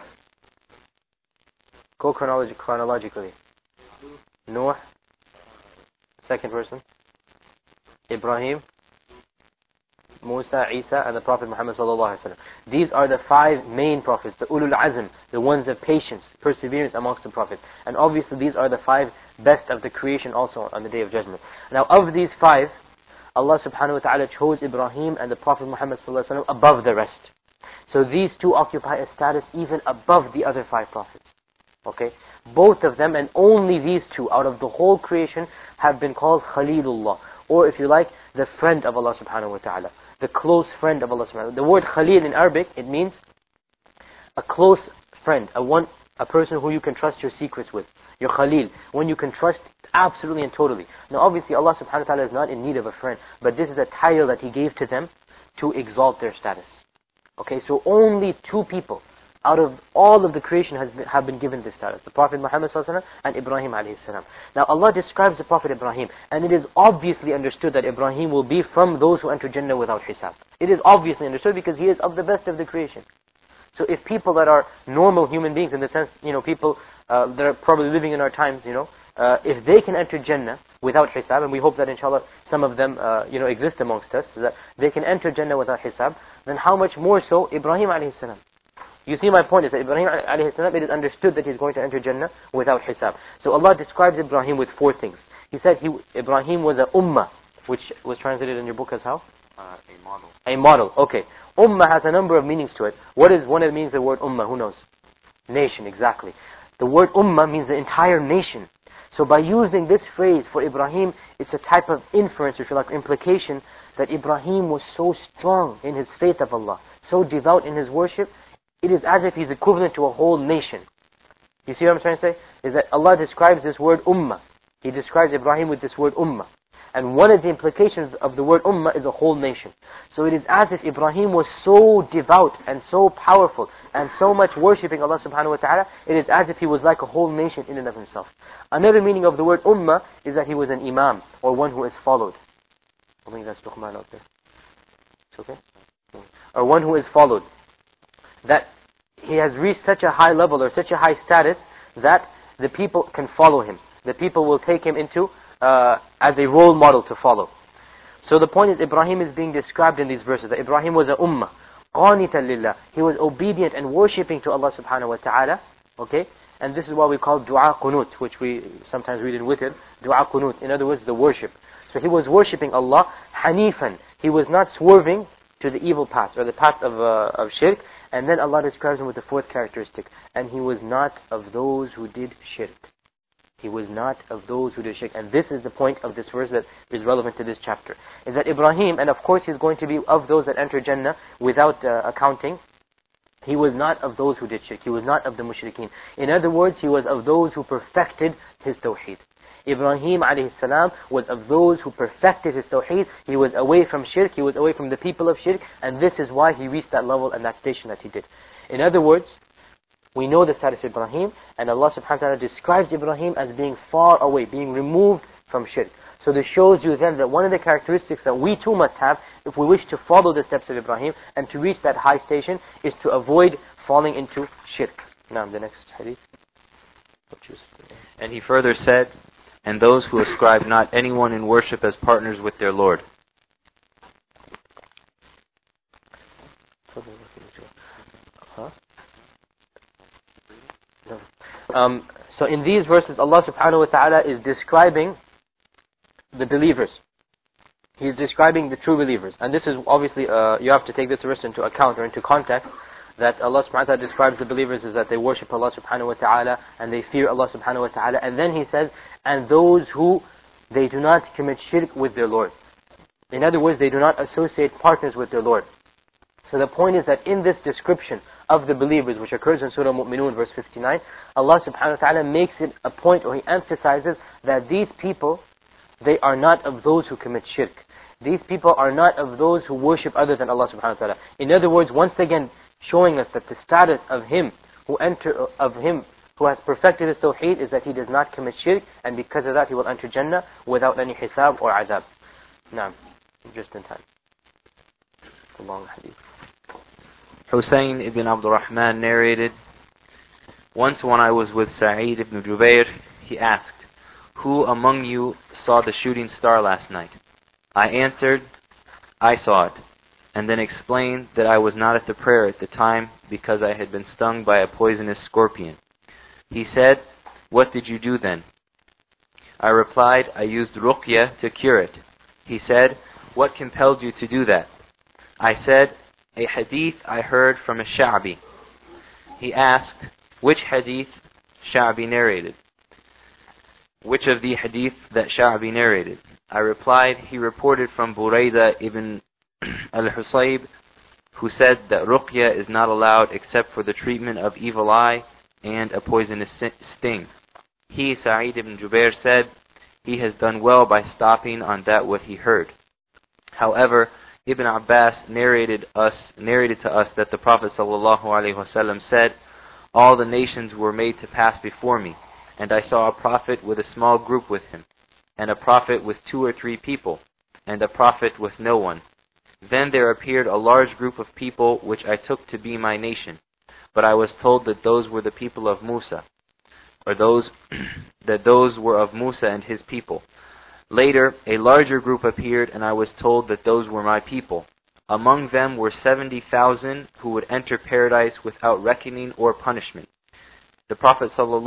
Go chronolog chronologically. Noah, second person. Ibrahim, Musa, Isa, and the Prophet Muhammad sallallahu alaihi wasallam. These are the five main prophets, the ulul azm, the ones of patience, perseverance amongst the prophets. And obviously these are the five best of the creation also on the Day of Judgment. Now of these five, Allah subhanahu wa ta'ala chose Ibrahim and the Prophet Muhammad sallallahu alaihi wasallam above the rest. So these two occupy a status even above the other five prophets. Okay? Both of them, and only these two out of the whole creation, have been called Khalilullah. Or if you like, the friend of Allah subhanahu wa ta'ala. The close friend of Allah subhanahu wa ta'ala. The word Khalil in Arabic, it means a close friend. A one, a person who you can trust your secrets with. Your Khalil. When you can trust absolutely and totally. Now obviously Allah subhanahu wa ta'ala is not in need of a friend. But this is a title that He gave to them to exalt their status. Okay, so only two people out of all of the creation has been, have been given this status. The Prophet Muhammad sallallahu alaihi wasallam and Ibrahim alayhi salam. Now Allah describes the Prophet Ibrahim, and it is obviously understood that Ibrahim will be from those who enter Jannah without hisab. It is obviously understood because he is of the best of the creation. So if people that are normal human beings, in the sense, you know, people uh, that are probably living in our times, you know, uh, if they can enter Jannah without hisab, and we hope that inshallah some of them, uh, you know, exist amongst us, so that they can enter Jannah without hisab, then how much more so Ibrahim alayhi salam. You see, my point is that Ibrahim alayhi salam, it is understood that he's going to enter Jannah without hisab. So Allah describes Ibrahim with four things. He said he, Ibrahim was a ummah, which was translated in your book as how? Uh, a model. A model, okay. Ummah has a number of meanings to it. What is one of the meanings of the word ummah? Who knows? Nation, exactly. The word ummah means the entire nation. So by using this phrase for Ibrahim, it's a type of inference, if you like, implication, that Ibrahim was so strong in his faith of Allah, so devout in his worship, it is as if he's equivalent to a whole nation. You see what I'm trying to say? Is that Allah describes this word ummah. He describes Ibrahim with this word ummah. And one of the implications of the word ummah is a whole nation. So it is as if Ibrahim was so devout and so powerful and so much worshipping Allah subhanahu wa ta'ala, it is as if he was like a whole nation in and of himself. Another meaning of the word ummah is that he was an imam, or one who is followed. I think that's Luqman out there. It's okay? Or one who is followed. That he has reached such a high level or such a high status that the people can follow him. The people will take him into uh, as a role model to follow. So the point is, Ibrahim is being described in these verses, that Ibrahim was a ummah, qanitan lillah. He was obedient and worshipping to Allah subhanahu wa ta'ala. Okay? And this is what we call dua qunut, which we sometimes read in witr, dua qunut. In other words, the worship. So he was worshipping Allah, hanifan. He was not swerving to the evil path, or the path of, uh, of shirk. And then Allah describes him with the fourth characteristic. And he was not of those who did shirk. He was not of those who did shirk. And this is the point of this verse that is relevant to this chapter. Is that Ibrahim, and of course he's going to be of those that enter Jannah without uh, accounting. He was not of those who did shirk. He was not of the mushrikeen. In other words, he was of those who perfected his tawheed. Ibrahim alayhi salam was of those who perfected his tawheed. He was away from shirk. He was away from the people of shirk. And this is why he reached that level and that station that he did. In other words, we know the status of Ibrahim, and Allah subhanahu wa ta'ala describes Ibrahim as being far away, being removed from shirk. So this shows you then that one of the characteristics that we too must have, if we wish to follow the steps of Ibrahim and to reach that high station, is to avoid falling into shirk. Now, the next hadith. And he further said, and those who ascribe not anyone in worship as partners with their Lord. Huh? Um, so in these verses, Allah subhanahu wa ta'ala is describing the believers. He is describing the true believers. And this is obviously, uh, you have to take this verse into account or into context, that Allah subhanahu wa ta'ala describes the believers as that they worship Allah subhanahu wa ta'ala and they fear Allah subhanahu wa ta'ala. And then He says, and those who, they do not commit shirk with their Lord. In other words, they do not associate partners with their Lord. So the point is that in this description of the believers, which occurs in Surah Mu'minun, verse fifty-nine, Allah subhanahu wa ta'ala makes it a point, or He emphasizes that these people, they are not of those who commit shirk. These people are not of those who worship other than Allah subhanahu wa ta'ala. In other words, once again, showing us that the status of him who enter, of him who has perfected his tawheed is that he does not commit shirk, and because of that he will enter Jannah without any hisab or azab. Naam, just in time. A long hadith. Hussein ibn Abdul Rahman narrated, once when I was with Sa'id ibn Jubair, he asked, who among you saw the shooting star last night? I answered, I saw it, and then explained that I was not at the prayer at the time because I had been stung by a poisonous scorpion. He said, what did you do then? I replied, I used ruqya to cure it. He said, what compelled you to do that? I said, a hadith I heard from a Sha'bi. He asked, which hadith Sha'bi narrated? Which of the hadith that Sha'bi narrated? I replied, he reported from Burayda ibn al-Husayb, who said that ruqya is not allowed except for the treatment of evil eye and a poisonous sting. He, Sa'id ibn Jubair, said, he has done well by stopping on that what he heard. However, Ibn Abbas narrated us narrated to us that the Prophet ﷺ said, all the nations were made to pass before me, and I saw a prophet with a small group with him, and a prophet with two or three people, and a prophet with no one. Then there appeared a large group of people which I took to be my nation, but I was told that those were the people of Musa, or those that those were of Musa and his people. Later, a larger group appeared, and I was told that those were my people. Among them were seventy thousand who would enter paradise without reckoning or punishment. The Prophet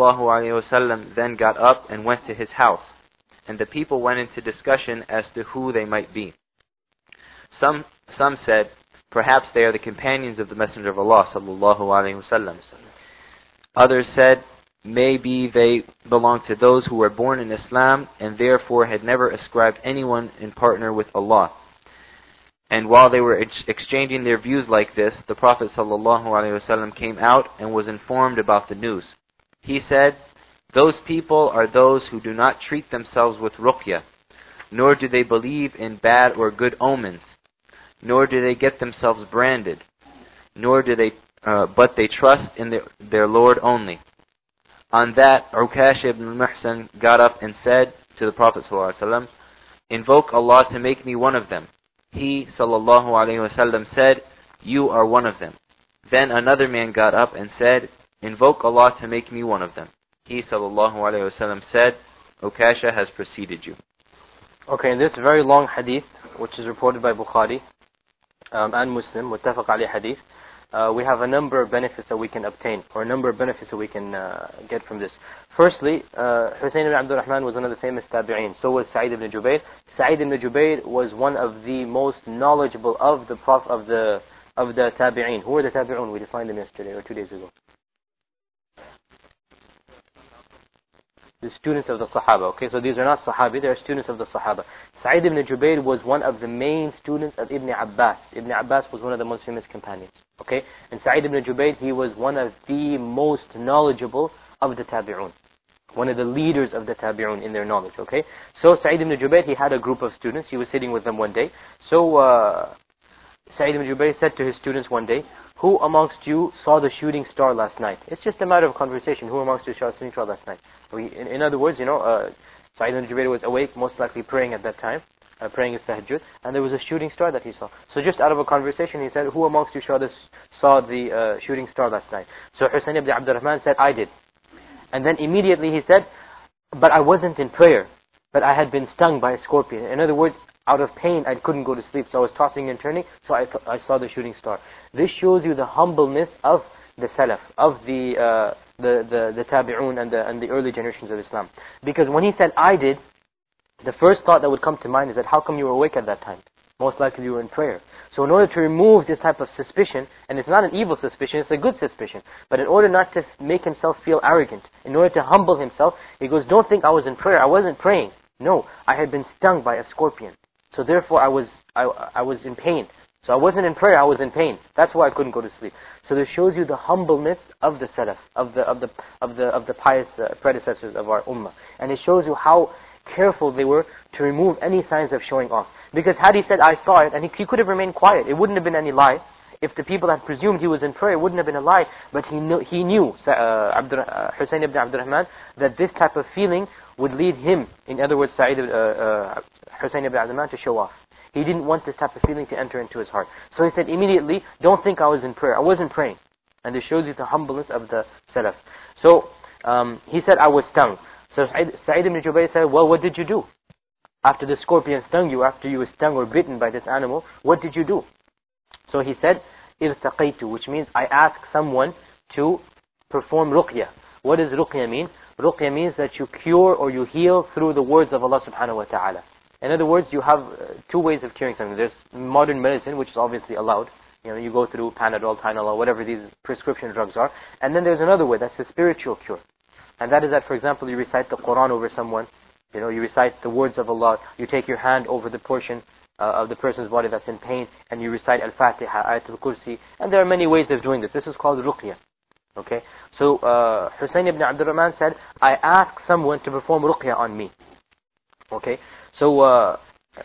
ﷺ then got up and went to his house, and the people went into discussion as to who they might be. Some some said, perhaps they are the companions of the Messenger of Allah ﷺ. Others said, maybe they belong to those who were born in Islam and therefore had never ascribed anyone in partner with Allah. And while they were ex- exchanging their views like this, the Prophet ﷺ came out and was informed about the news. He said, those people are those who do not treat themselves with ruqya, nor do they believe in bad or good omens, nor do they get themselves branded, nor do they, uh, but they trust in their, their Lord only. On that, Ukash ibn Muhsan got up and said to the Prophet ﷺ, invoke Allah to make me one of them. He ﷺ said, you are one of them. Then another man got up and said, invoke Allah to make me one of them. He ﷺ said, Ukasha has preceded you. Okay, in this very long hadith, which is reported by Bukhari um, and Muslim, muttafaq alayhi hadith, uh, we have a number of benefits that we can obtain, or a number of benefits that we can uh, get from this. Firstly, uh, Husayn ibn Abdul Rahman was one of the famous tabi'een. So was Sa'id ibn Jubayr. Sa'id ibn Jubayr was one of the most knowledgeable of the prof of the of the tabi'een. Who were the tabi'un? We defined them yesterday or two days ago. The students of the Sahaba. Okay, so these are not Sahabi, they are students of the Sahaba. Sa'id ibn Jubayr was one of the main students of Ibn Abbas. Ibn Abbas was one of the most famous companions. Okay, and Sa'id ibn Jubayr, he was one of the most knowledgeable of the tabi'un. One of the leaders of the tabi'un in their knowledge. Okay, so Sa'id ibn Jubayr, he had a group of students. He was sitting with them one day. So uh, Sa'id ibn Jubayr said to his students one day, who amongst you saw the shooting star last night? It's just a matter of conversation. Who amongst you saw the shooting star last night? We, in, in other words, you know, uh, Sa'id ibn Jubayr was awake, most likely praying at that time, uh, praying his tahajjud, and there was a shooting star that he saw. So just out of a conversation, he said, who amongst you saw, this, saw the uh, shooting star last night? So Husayn ibn Abdul Rahman said, I did. And then immediately he said, but I wasn't in prayer, but I had been stung by a scorpion. In other words, out of pain, I couldn't go to sleep, so I was tossing and turning, so I, th I saw the shooting star. This shows you the humbleness of the Salaf, of the uh, the the, the Tabi'un and the and the early generations of Islam. Because when he said, I did, the first thought that would come to mind is that how come you were awake at that time? Most likely you were in prayer. So in order to remove this type of suspicion, and it's not an evil suspicion, it's a good suspicion, but in order not to make himself feel arrogant, in order to humble himself, he goes, don't think I was in prayer, I wasn't praying. No, I had been stung by a scorpion. So therefore I was I, I was in pain. So I wasn't in prayer, I was in pain. That's why I couldn't go to sleep. So this shows you the humbleness of the Salaf, of the of the of the of the pious uh, predecessors of our ummah. And it shows you how careful they were to remove any signs of showing off. Because had he said, I saw it, and he, he could have remained quiet, it wouldn't have been any lie. If the people had presumed he was in prayer, it wouldn't have been a lie. But he knew, he knew uh, Abdur, uh, Husayn ibn Abdul Rahman, that this type of feeling would lead him, in other words, Sa'id, uh, uh, Husayn ibn Abdul Rahman, to show off. He didn't want this type of feeling to enter into his heart. So he said immediately, don't think I was in prayer. I wasn't praying. And this shows you the humbleness of the Salaf. So um, he said, I was stung. So Sa'id ibn Jubayr said, well, what did you do? After the scorpion stung you, after you were stung or bitten by this animal, what did you do? So he said, irtaqaytu, which means I asked someone to perform ruqya. What does ruqya mean? Ruqya means that you cure or you heal through the words of Allah subhanahu wa ta'ala. In other words, you have uh, two ways of curing something. There's modern medicine, which is obviously allowed. You know, you go through Panadol, Tylenol, whatever these prescription drugs are. And then there's another way, that's the spiritual cure. And that is that, for example, you recite the Quran over someone. You know, you recite the words of Allah. You take your hand over the portion uh, of the person's body that's in pain, and you recite Al-Fatiha, Ayatul Kursi. And there are many ways of doing this. This is called ruqya. Okay? So, uh, Husayn ibn Abdul Rahman said, I asked someone to perform ruqya on me. Okay? So, uh,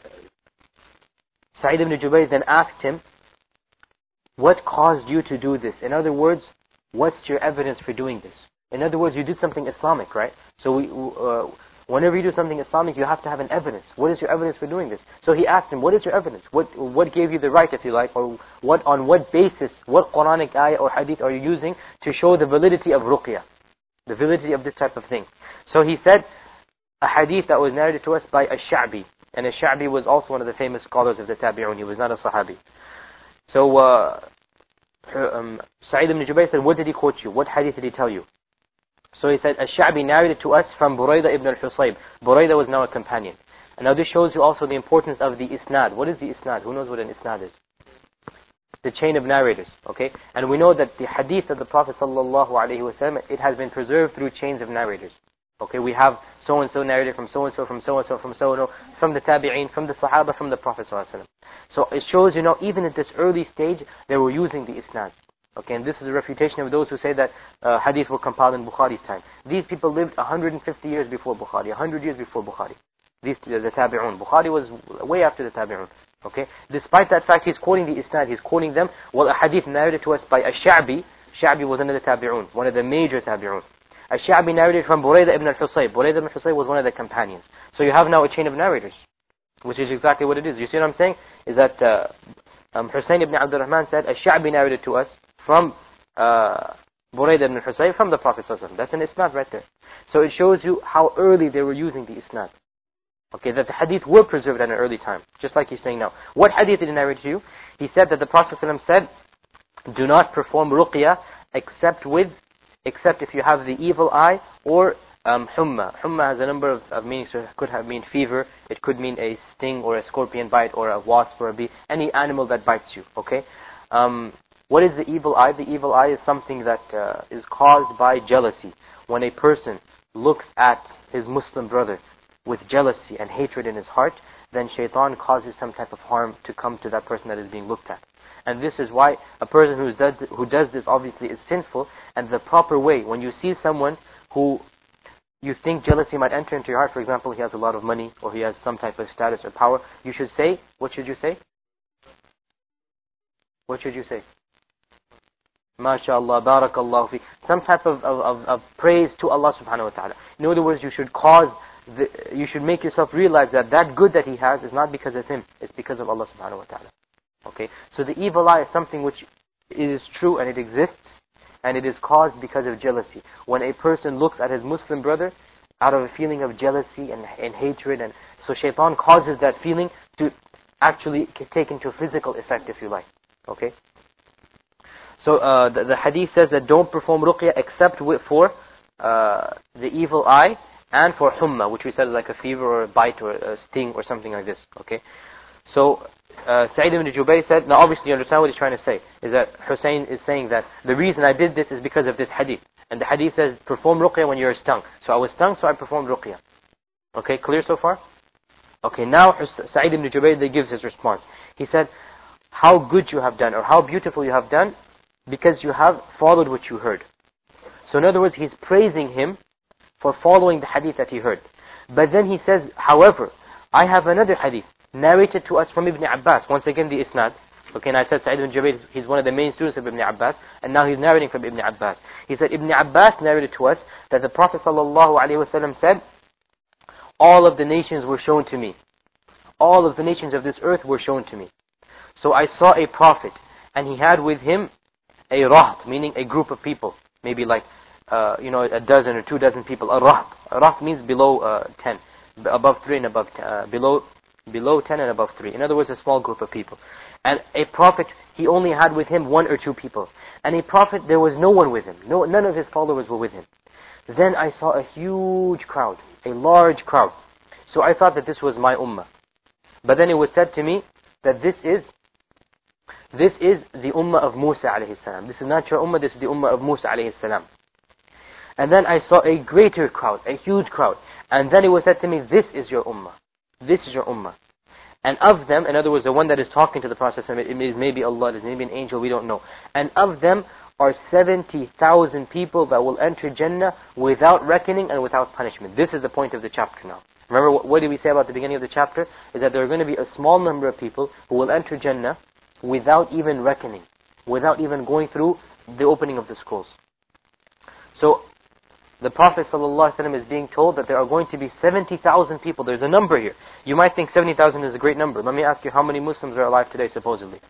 Sa'id ibn Jubayr then asked him, what caused you to do this? In other words, what's your evidence for doing this? In other words, you did something Islamic, right? So, we, uh, whenever you do something Islamic, you have to have an evidence. What is your evidence for doing this? So he asked him, what is your evidence? What what gave you the right, if you like, or what on what basis, what Quranic ayah or hadith are you using to show the validity of ruqya, the validity of this type of thing? So he said, a hadith that was narrated to us by Ash-Sha'bi. And Ash-Sha'bi was also one of the famous scholars of the Tabi'un. He was not a Sahabi. So uh, um, Sa'id ibn Jubayr said, what did he quote you? What hadith did he tell you? So he said, Ash-Sha'bi narrated to us from Burayda ibn al-Husayb. Burayda was now a companion. And now this shows you also the importance of the isnad. What is the isnad? Who knows what an isnad is? The chain of narrators. Okay? And we know that the hadith of the Prophet sallallahu alaihi wasallam, it has been preserved through chains of narrators. Okay, we have so-and-so narrated from so-and-so, from so-and-so, from so-and-so, from the tabi'een, from the sahaba, from the Prophet sallallahu alaihi wasallam. So it shows, you know, even at this early stage, they were using the isnad. Okay, and this is a refutation of those who say that uh, hadith were compiled in Bukhari's time. These people lived one hundred fifty years before Bukhari, one hundred years before Bukhari. These, the Tabi'un. Bukhari was way after the Tabi'un. Okay? Despite that fact, he's quoting the isnad, he's quoting them. Well, a hadith narrated to us by Ash-Sha'bi. Sha'bi was another Tabi'un, one of the major Tabi'un. Ash-Sha'bi narrated from Burayda ibn al-Husayb. Burayda ibn al-Husayb was one of the companions. So you have now a chain of narrators, which is exactly what it is. You see what I'm saying? Is that uh, um, Husayn ibn Abdul Rahman said, Ash-Sha'bi narrated to us from uh, Burayda ibn al-Husayb from the Prophet sallallahu alaihi wasallam. That's an isnad right there. So it shows you how early they were using the isnad. Okay, that the hadith were preserved at an early time, just like he's saying now. What hadith did he narrate to you? He said that the Prophet ﷺ said, do not perform ruqya except with, except if you have the evil eye or um, humma. Humma has a number of, of meanings. So it could have mean fever, it could mean a sting or a scorpion bite or a wasp or a bee, any animal that bites you. Okay, um, what is the evil eye? The evil eye is something that uh, is caused by jealousy. When a person looks at his Muslim brother with jealousy and hatred in his heart, then shaitan causes some type of harm to come to that person that is being looked at. And this is why a person who does, who does this obviously is sinful, and the proper way, when you see someone who you think jealousy might enter into your heart, for example, he has a lot of money, or he has some type of status or power, you should say, what should you say? What should you say? MashaAllah, barakallahu fi. Some type of, of, of, of praise to Allah subhanahu wa ta'ala. In other words, you should cause The, you should make yourself realize that that good that he has is not because of him, it's because of Allah subhanahu wa ta'ala. Okay, so the evil eye is something which is true and it exists, and it is caused because of jealousy. When a person looks at his Muslim brother out of a feeling of jealousy and, and hatred, and so shaitan causes that feeling to actually take into physical effect, if you like. Okay, so uh, the, the hadith says that don't perform ruqya except with, for uh, the evil eye, and for humma, which we said is like a fever or a bite or a sting or something like this. Okay, so uh, Sa'id ibn Jubayr said, now obviously you understand what he's trying to say, is that Hussein is saying that the reason I did this is because of this hadith. And the hadith says, perform ruqya when you're stung. So I was stung, so I performed ruqya. Okay, clear so far? Okay, now Sa'id ibn Jubayr gives his response. He said, how good you have done, or how beautiful you have done, because you have followed what you heard. So in other words, he's praising him for following the hadith that he heard. But then he says, however, I have another hadith narrated to us from Ibn Abbas. Once again, the isnad. Okay, and I said Sa'id ibn Jubayr, he's one of the main students of Ibn Abbas, and now he's narrating from Ibn Abbas. He said, Ibn Abbas narrated to us that the Prophet ﷺ said, all of the nations were shown to me. All of the nations of this earth were shown to me. So I saw a prophet, and he had with him a raht, meaning a group of people, maybe like Uh, you know, a dozen or two dozen people. A raht. A raht means below uh, ten, above three and above uh, below below ten and above three. In other words, a small group of people. And a prophet, he only had with him one or two people. And a prophet, there was no one with him. No, none of his followers were with him. Then I saw a huge crowd, a large crowd. So I thought that this was my ummah. But then it was said to me that this is this is the ummah of Musa alayhi salam. This is not your ummah. This is the ummah of Musa alayhi salam. And then I saw a greater crowd, a huge crowd. And then it was said to me, this is your ummah. This is your ummah. And of them, in other words, the one that is talking to the Prophet, it is maybe Allah, it is maybe an angel, we don't know. And of them are seventy thousand people that will enter Jannah without reckoning and without punishment. This is the point of the chapter now. Remember, what, what did we say about the beginning of the chapter? Is that there are going to be a small number of people who will enter Jannah without even reckoning, without even going through the opening of the scrolls. So, the Prophet ﷺ is being told that there are going to be seventy thousand people. There's a number here. You might think seventy thousand is a great number. Let me ask you, how many Muslims are alive today, supposedly?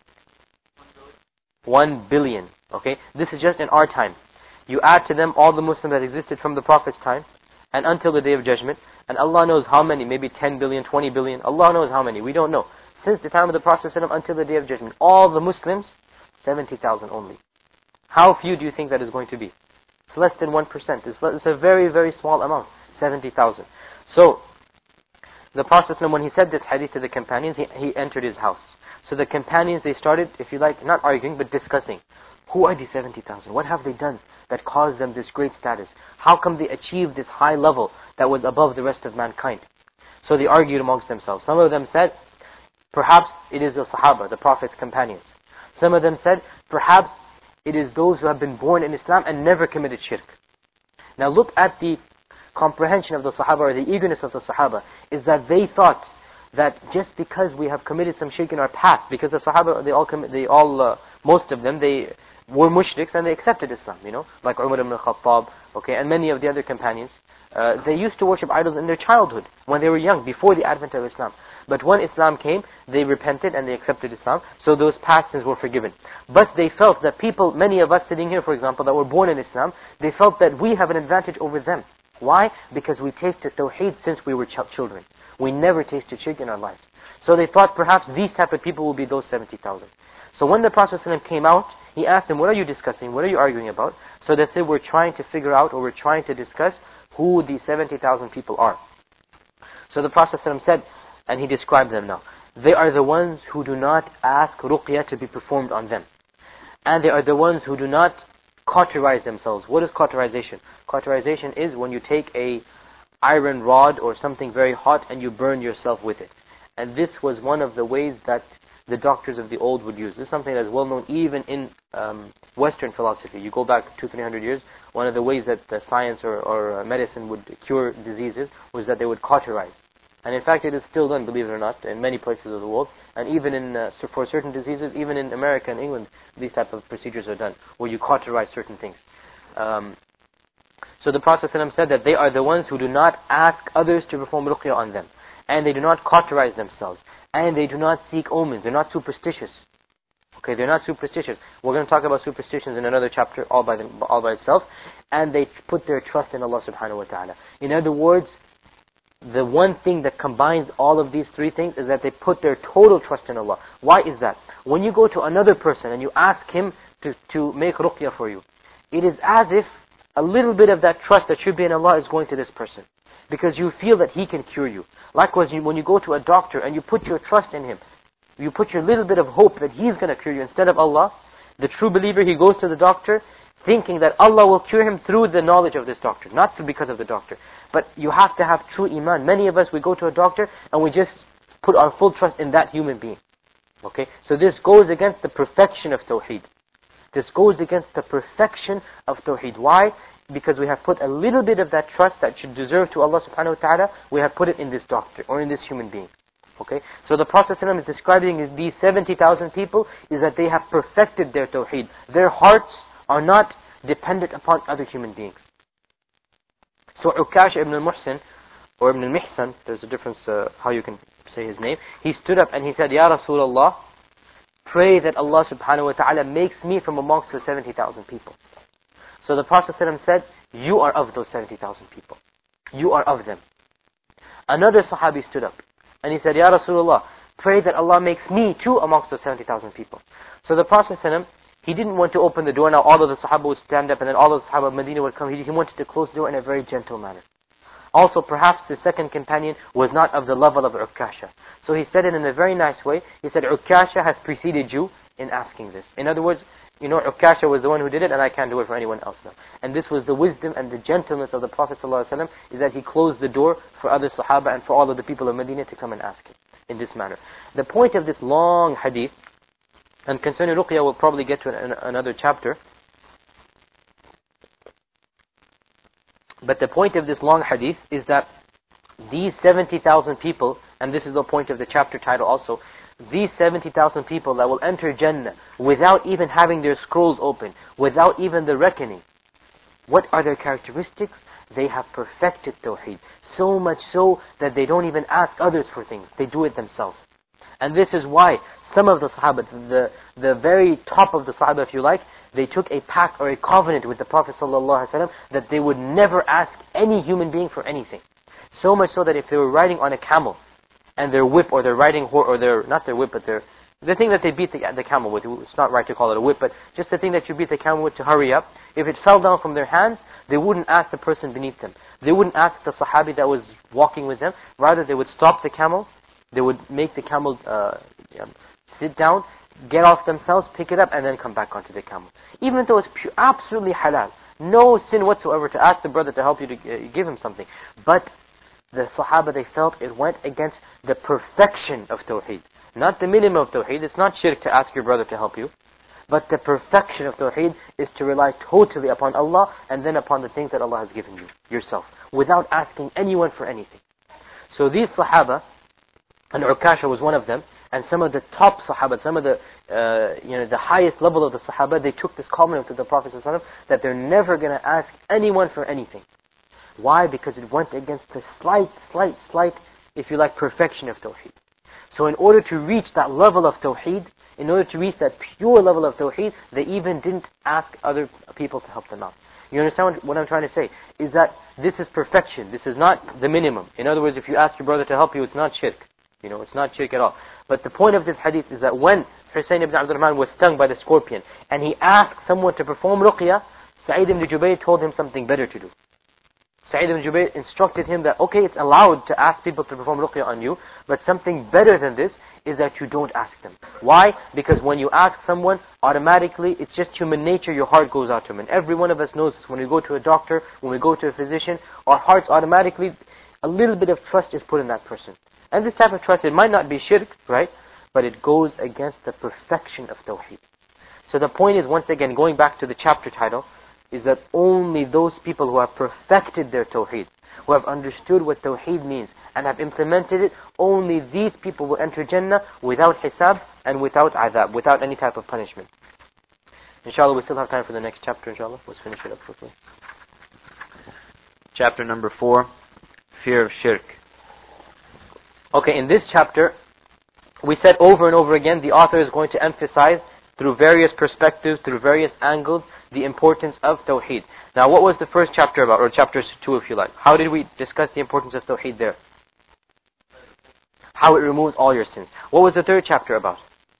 One billion. Okay? This is just in our time. You add to them all the Muslims that existed from the Prophet's time, and until the Day of Judgment, and Allah knows how many, maybe ten billion, twenty billion. Allah knows how many. We don't know. Since the time of the Prophet ﷺ until the Day of Judgment, all the Muslims, seventy thousand only. How few do you think that is going to be? It's less than one percent. It's, it's a very, very small amount, seventy thousand. So, the Prophet, when he said this hadith to the companions, he, he entered his house. So the companions, they started, if you like, not arguing, but discussing. Who are these seventy thousand? What have they done that caused them this great status? How come they achieved this high level that was above the rest of mankind? So they argued amongst themselves. Some of them said, perhaps it is the Sahaba, the Prophet's companions. Some of them said, perhaps it is those who have been born in Islam and never committed shirk. Now look at the comprehension of the Sahaba or the eagerness of the Sahaba is that they thought that just because we have committed some shirk in our past, because the Sahaba, they all, they all uh, most of them, they were mushriks and they accepted Islam, you know, like Umar ibn al-Khattab, okay, and many of the other companions. Uh, they used to worship idols in their childhood, when they were young, before the advent of Islam. But when Islam came, they repented and they accepted Islam, so those past sins were forgiven. But they felt that people, many of us sitting here, for example, that were born in Islam, they felt that we have an advantage over them. Why? Because we tasted Tawheed since we were ch children. We never tasted shirk in our lives. So they thought perhaps these type of people will be those seventy thousand. So when the Prophet ﷺ came out, he asked them, what are you discussing? What are you arguing about? So they said, we're trying to figure out, or we're trying to discuss who the seventy thousand people are. So the Prophet ﷺ said, and he described them now, they are the ones who do not ask ruqyah to be performed on them. And they are the ones who do not cauterize themselves. What is cauterization? Cauterization is when you take a iron rod or something very hot and you burn yourself with it. And this was one of the ways that the doctors of the old would use. This is something that is well known even in um, Western philosophy. You go back two, three hundred years, one of the ways that uh, science or, or uh, medicine would cure diseases was that they would cauterize. And in fact, it is still done, believe it or not, in many places of the world. And even in uh, for certain diseases, even in America and England, these type of procedures are done, where you cauterize certain things. Um, so the Prophet ﷺ said that they are the ones who do not ask others to perform ruqyah on them. And they do not cauterize themselves. And they do not seek omens. They're not superstitious. Okay, they're not superstitious. We're going to talk about superstitions in another chapter all by, them, all by itself. And they put their trust in Allah subhanahu wa ta'ala. In other words, the one thing that combines all of these three things is that they put their total trust in Allah. Why is that? When you go to another person and you ask him to, to make ruqyah for you, it is as if a little bit of that trust that should be in Allah is going to this person. Because you feel that he can cure you. Likewise, you, when you go to a doctor and you put your trust in him, you put your little bit of hope that he's going to cure you instead of Allah, the true believer, he goes to the doctor thinking that Allah will cure him through the knowledge of this doctor, not because of the doctor. But you have to have true iman. Many of us, we go to a doctor and we just put our full trust in that human being. Okay? So this goes against the perfection of Tawheed. This goes against the perfection of Tawheed. Why? Because we have put a little bit of that trust that should deserve to Allah subhanahu wa ta'ala, we have put it in this doctor or in this human being. Okay? So the Prophet ﷺ is describing these seventy thousand people is that they have perfected their Tawheed. Their hearts are not dependent upon other human beings. So Ukasha ibn al-Muhsin, or ibn al-Mihsan, there's a difference uh, how you can say his name. He stood up and he said, Ya Rasulullah, pray that Allah subhanahu wa ta'ala makes me from amongst the seventy thousand people. So the Prophet ﷺ said, you are of those seventy thousand people. You are of them. Another Sahabi stood up and he said, Ya Rasulullah, pray that Allah makes me too amongst those seventy thousand people. So the Prophet ﷺ, he didn't want to open the door. Now all of the Sahaba would stand up and then all of the Sahaba of Medina would come. He, he wanted to close the door in a very gentle manner. Also, perhaps the second companion was not of the level of Ukasha. So he said it in a very nice way. He said, Ukasha has preceded you in asking this. In other words, you know, Ukasha was the one who did it and I can't do it for anyone else now. And this was the wisdom and the gentleness of the Prophet ﷺ, is that he closed the door for other Sahaba and for all of the people of Medina to come and ask him in this manner. The point of this long hadith, and concerning ruqyah we'll probably get to an, another chapter. But the point of this long hadith is that these seventy thousand people, and this is the point of the chapter title also, these seventy thousand people that will enter Jannah without even having their scrolls open, without even the reckoning. What are their characteristics? They have perfected Tawheed. So much so that they don't even ask others for things. They do it themselves. And this is why some of the Sahaba, the, the very top of the Sahaba if you like, they took a pact or a covenant with the Prophet ﷺ that they would never ask any human being for anything. So much so that if they were riding on a camel, and their whip or their riding horse, or their, not their whip, but their, the thing that they beat the, the camel with, it's not right to call it a whip, but just the thing that you beat the camel with to hurry up, if it fell down from their hands, they wouldn't ask the person beneath them. They wouldn't ask the Sahabi that was walking with them. Rather, they would stop the camel, they would make the camel uh, sit down, get off themselves, pick it up, and then come back onto the camel. Even though it's pure, absolutely halal. No sin whatsoever to ask the brother to help you to uh, give him something. But the Sahaba, they felt it went against the perfection of Tawheed. Not the minimum of Tawheed. It's not shirk to ask your brother to help you. But the perfection of Tawheed is to rely totally upon Allah and then upon the things that Allah has given you, yourself, without asking anyone for anything. So these Sahaba, and Ukasha was one of them, and some of the top Sahaba, some of the uh, you know the highest level of the Sahaba, they took this covenant to the Prophet ﷺ that they're never going to ask anyone for anything. Why? Because it went against the slight, slight, slight, if you like, perfection of Tawheed. So in order to reach that level of Tawheed, in order to reach that pure level of Tawheed, they even didn't ask other people to help them out. You understand what I'm trying to say? Is that this is perfection. This is not the minimum. In other words, if you ask your brother to help you, it's not shirk. You know, it's not shirk at all. But the point of this hadith is that when Hussein ibn Abdul Rahman was stung by the scorpion, and he asked someone to perform ruqyah, Sa'id ibn Jubayr told him something better to do. Sa'id ibn Jubayr instructed him that, okay, it's allowed to ask people to perform ruqyah on you, but something better than this is that you don't ask them. Why? Because when you ask someone, automatically, it's just human nature, your heart goes out to him. And every one of us knows this. When we go to a doctor, when we go to a physician, our hearts automatically, a little bit of trust is put in that person. And this type of trust, it might not be shirk, right? But it goes against the perfection of Tawheed. So the point is, once again, going back to the chapter title, is that only those people who have perfected their Tawheed, who have understood what Tawheed means and have implemented it, only these people will enter Jannah without hisab and without adhab, without any type of punishment. Inshallah, we still have time for the next chapter, inshallah. Let's finish it up quickly. Chapter number four, fear of shirk. Okay, in this chapter, we said over and over again, the author is going to emphasize through various perspectives, through various angles, the importance of Tawheed. Now, what was the first chapter about, or chapter two if you like? How did we discuss the importance of Tawheed there? How it removes all your sins. What was the third chapter about?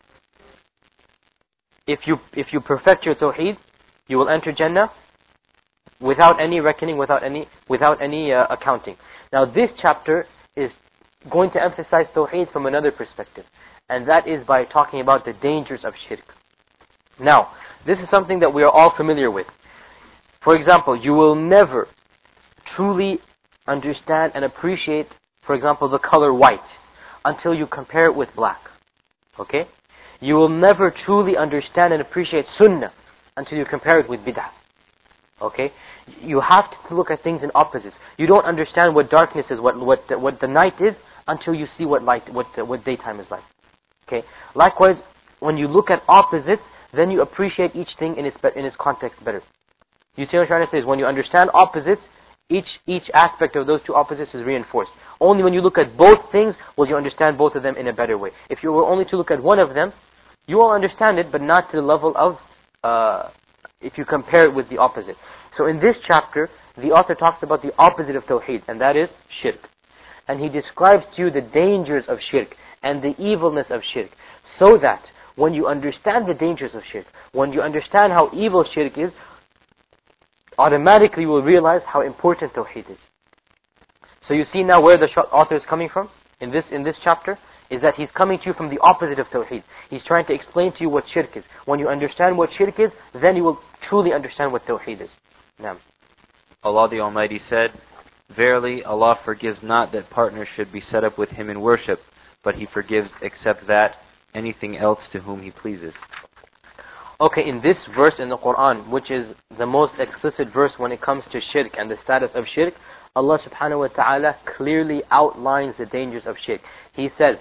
If you if you perfect your Tawheed, you will enter Jannah without any reckoning, without any without any uh, accounting. Now, this chapter is going to emphasize Tawheed from another perspective, and that is by talking about the dangers of shirk. Now, this is something that we are all familiar with. For example, you will never truly understand and appreciate, for example, the color white until you compare it with black. Okay? You will never truly understand and appreciate sunnah until you compare it with bid'ah. Okay? You have to look at things in opposites. You don't understand what darkness is, what what what the night is, until you see what light, what what daytime is like. Okay? Likewise, when you look at opposites, then you appreciate each thing in its in its context better. You see what I'm trying to say is when you understand opposites, each each aspect of those two opposites is reinforced. Only when you look at both things will you understand both of them in a better way. If you were only to look at one of them, you will understand it, but not to the level of uh, if you compare it with the opposite. So in this chapter, the author talks about the opposite of Tawheed, and that is shirk. And he describes to you the dangers of shirk and the evilness of shirk, so that when you understand the dangers of shirk, when you understand how evil shirk is, automatically you will realize how important Tawheed is. So you see now where the author is coming from in this in this chapter, is that he's coming to you from the opposite of Tawheed. He's trying to explain to you what shirk is. When you understand what shirk is, then you will truly understand what Tawheed is. Now, Allah the Almighty said, "Verily, Allah forgives not that partners should be set up with Him in worship, but He forgives except that, anything else to whom He pleases." Okay, in this verse in the Quran, which is the most explicit verse when it comes to shirk and the status of shirk, Allah subhanahu wa ta'ala clearly outlines the dangers of shirk. He says,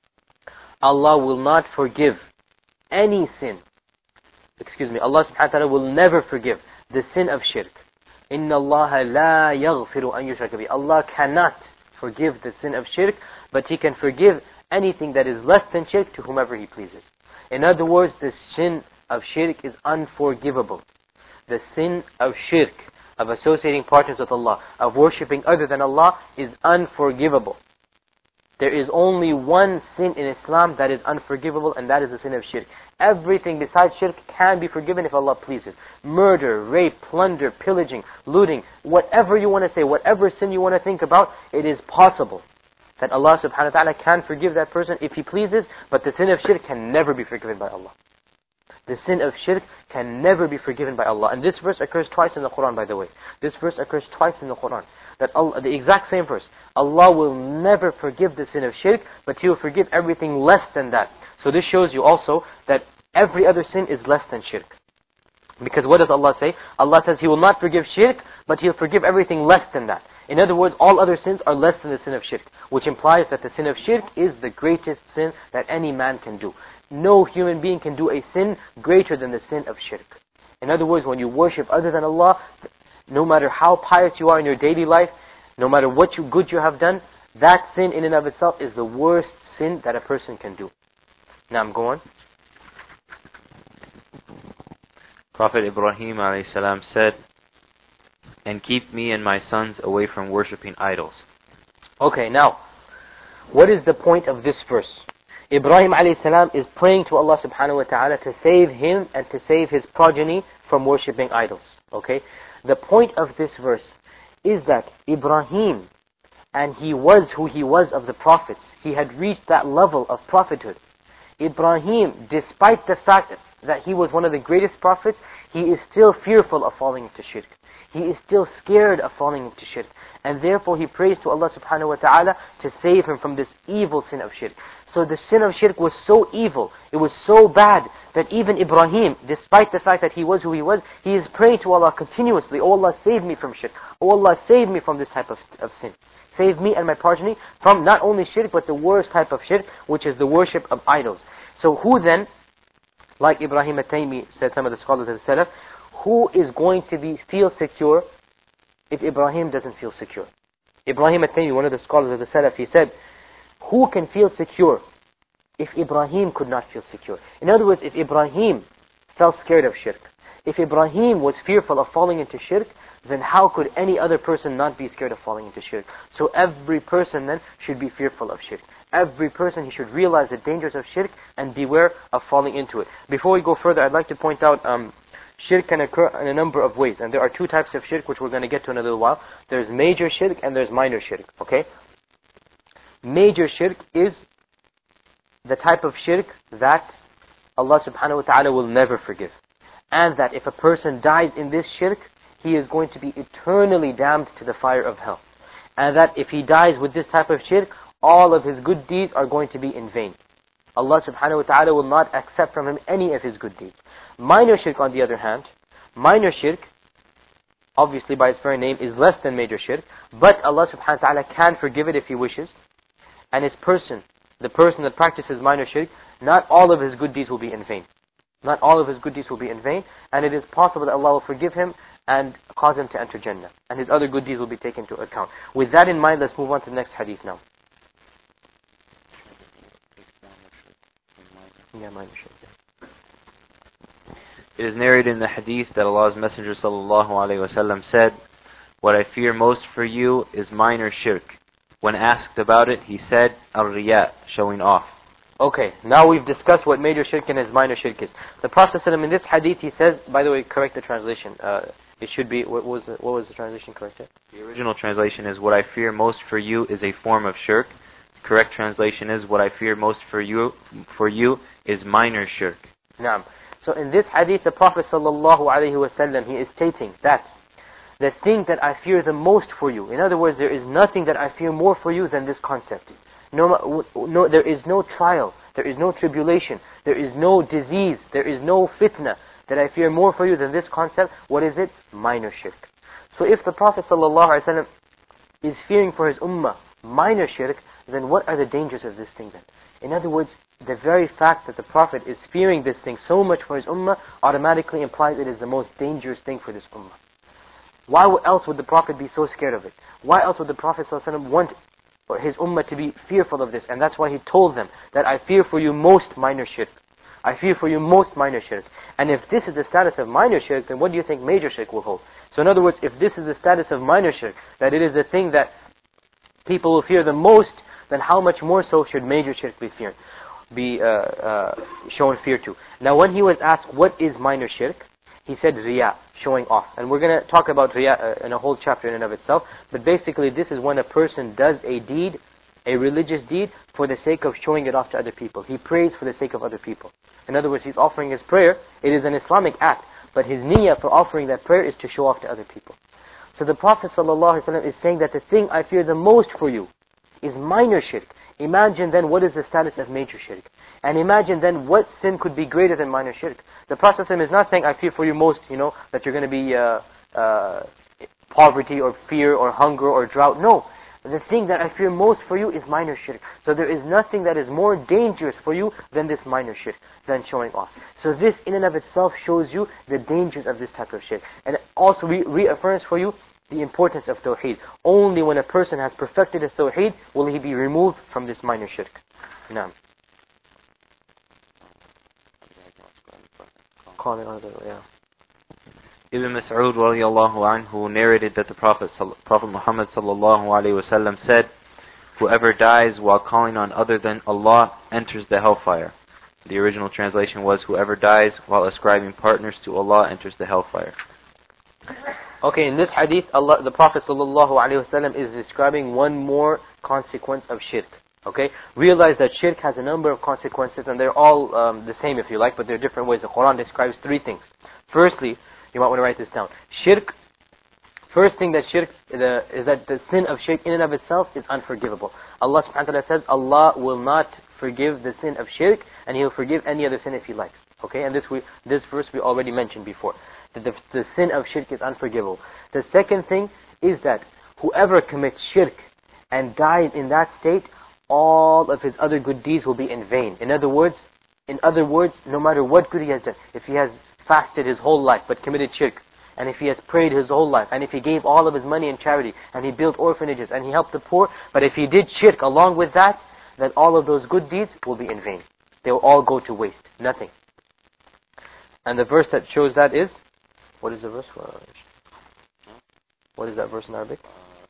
Allah will not forgive any sin. Excuse me, Allah subhanahu wa ta'ala will never forgive the sin of shirk. Inna Allah la yaghfiru an yushraka bihi. Allah cannot forgive the sin of shirk, but He can forgive anything that is less than shirk to whomever He pleases. In other words, the sin of shirk is unforgivable. The sin of shirk, of associating partners with Allah, of worshipping other than Allah, is unforgivable. There is only one sin in Islam that is unforgivable, and that is the sin of shirk. Everything besides shirk can be forgiven if Allah pleases. Murder, rape, plunder, pillaging, looting, whatever you want to say, whatever sin you want to think about, it is possible that Allah subhanahu wa ta'ala can forgive that person if He pleases, but the sin of shirk can never be forgiven by Allah. The sin of shirk can never be forgiven by Allah. And this verse occurs twice in the Quran, by the way. This verse occurs twice in the Quran. That Allah, the exact same verse. Allah will never forgive the sin of shirk, but He will forgive everything less than that. So this shows you also that every other sin is less than shirk. Because what does Allah say? Allah says He will not forgive shirk, but He'll forgive everything less than that. In other words, all other sins are less than the sin of shirk, which implies that the sin of shirk is the greatest sin that any man can do. No human being can do a sin greater than the sin of shirk. In other words, when you worship other than Allah, no matter how pious you are in your daily life, no matter what you good you have done, that sin in and of itself is the worst sin that a person can do. Now I'm going. Prophet Ibrahim alayhi salam said, "And keep me and my sons away from worshipping idols." Okay, now, what is the point of this verse? Ibrahim alayhi salam is praying to Allah subhanahu wa ta'ala to save him and to save his progeny from worshipping idols. Okay? The point of this verse is that Ibrahim, and he was who he was of the prophets, he had reached that level of prophethood. Ibrahim, despite the fact that he was one of the greatest prophets, he is still fearful of falling into shirk. He is still scared of falling into shirk. And therefore he prays to Allah subhanahu wa ta'ala to save him from this evil sin of shirk. So the sin of shirk was so evil, it was so bad, that even Ibrahim, despite the fact that he was who he was, he is praying to Allah continuously, "Oh Allah, save me from shirk. Oh Allah, save me from this type of, of sin. Save me and my progeny from not only shirk, but the worst type of shirk, which is the worship of idols." So who then, like Ibrahim at-Taymi said, some of the scholars of the Salaf, who is going to be feel secure if Ibrahim doesn't feel secure? Ibrahim at-Taymi, one of the scholars of the Salaf, he said, who can feel secure if Ibrahim could not feel secure? In other words, if Ibrahim felt scared of shirk, if Ibrahim was fearful of falling into shirk, then how could any other person not be scared of falling into shirk? So every person then should be fearful of shirk. Every person, he should realize the dangers of shirk and beware of falling into it. Before we go further, I'd like to point out um, shirk can occur in a number of ways. And there are two types of shirk which we're going to get to in a little while. There's major shirk and there's minor shirk. Okay? Major shirk is the type of shirk that Allah subhanahu wa ta'ala will never forgive. And that if a person dies in this shirk, he is going to be eternally damned to the fire of hell. And that if he dies with this type of shirk, all of his good deeds are going to be in vain. Allah subhanahu wa ta'ala will not accept from him any of his good deeds. Minor shirk, on the other hand, minor shirk, obviously by its very name, is less than major shirk, but Allah subhanahu wa ta'ala can forgive it if He wishes. And his person, the person that practices minor shirk, not all of his good deeds will be in vain. Not all of his good deeds will be in vain, and it is possible that Allah will forgive him and cause him to enter Jannah. And his other good deeds will be taken into account. With that in mind, let's move on to the next hadith now. Yeah, minor shirk. It is narrated in the hadith that Allah's Messenger sallallahu alaihi wasallam said, "What I fear most for you is minor shirk." When asked about it, he said, "Al-riya," showing off. Okay, now we've discussed what major shirk and his minor shirk is. The Prophet ﷺ in this hadith, he says, by the way, correct the translation. Uh, it should be, what was the, what was the translation correct? The original translation is, "What I fear most for you is a form of shirk." The correct translation is, "What I fear most for you for you is minor shirk." Naam. So in this hadith, the Prophet ﷺ, he is stating that the thing that I fear the most for you, in other words, there is nothing that I fear more for you than this concept. No, no, there is no trial, there is no tribulation, there is no disease, there is no fitna that I fear more for you than this concept. What is it? Minor shirk. So if the Prophet ﷺ is fearing for his ummah minor shirk, then what are the dangers of this thing then? In other words, the very fact that the Prophet is fearing this thing so much for his ummah automatically implies it is the most dangerous thing for this ummah. Why else would the Prophet be so scared of it? Why else would the Prophet ﷺ want his ummah to be fearful of this? And that's why he told them that I fear for you most minor shirk. I fear for you most minor shirk. And if this is the status of minor shirk, then what do you think major shirk will hold? So in other words, if this is the status of minor shirk, that it is the thing that people will fear the most, then how much more so should major shirk be feared, be uh, uh, shown fear to? Now when he was asked what is minor shirk, he said riya, showing off. And we're going to talk about riya uh, in a whole chapter in and of itself. But basically this is when a person does a deed, a religious deed, for the sake of showing it off to other people. He prays for the sake of other people. In other words, he's offering his prayer. It is an Islamic act. But his niyyah for offering that prayer is to show off to other people. So the Prophet ﷺ is saying that the thing I fear the most for you is minor shirk. Imagine then what is the status of major shirk. And imagine then what sin could be greater than minor shirk. The Prophet is not saying, I fear for you most, you know, that you're going to be uh, uh, poverty or fear or hunger or drought. No. The thing that I fear most for you is minor shirk. So there is nothing that is more dangerous for you than this minor shirk, than showing off. So this in and of itself shows you the dangers of this type of shirk. And it also re reaffirms for you the importance of tawheed. Only when a person has perfected his tawheed will he be removed from this minor shirk. Naam. Calling other, yeah. Ibn Mas'ud radiallahu anhu narrated that the Prophet, Prophet Muhammad sallallahu alayhi wasallam said, whoever dies while calling on other than Allah enters the hellfire. The original translation was, whoever dies while ascribing partners to Allah enters the hellfire. Okay, in this hadith, Allah, the Prophet sallallahu alayhi wasallam is describing one more consequence of shirk. Okay, realize that shirk has a number of consequences, and they're all um, the same if you like, but they're different ways. The Quran describes three things. Firstly, you might want to write this down. Shirk, first thing that shirk the, is that the sin of shirk in and of itself is unforgivable. Allah subhanahu wa ta'ala says, Allah will not forgive the sin of shirk, and He will forgive any other sin if He likes. Okay, and this we this verse we already mentioned before. That the, the sin of shirk is unforgivable. The second thing is that whoever commits shirk and dies in that state, all of his other good deeds will be in vain. In other words, in other words, no matter what good he has done, if he has fasted his whole life but committed shirk, and if he has prayed his whole life, and if he gave all of his money in charity, and he built orphanages, and he helped the poor, but if he did shirk along with that, then all of those good deeds will be in vain. They will all go to waste, nothing. And the verse that shows that is, what is the verse? What is that verse in Arabic?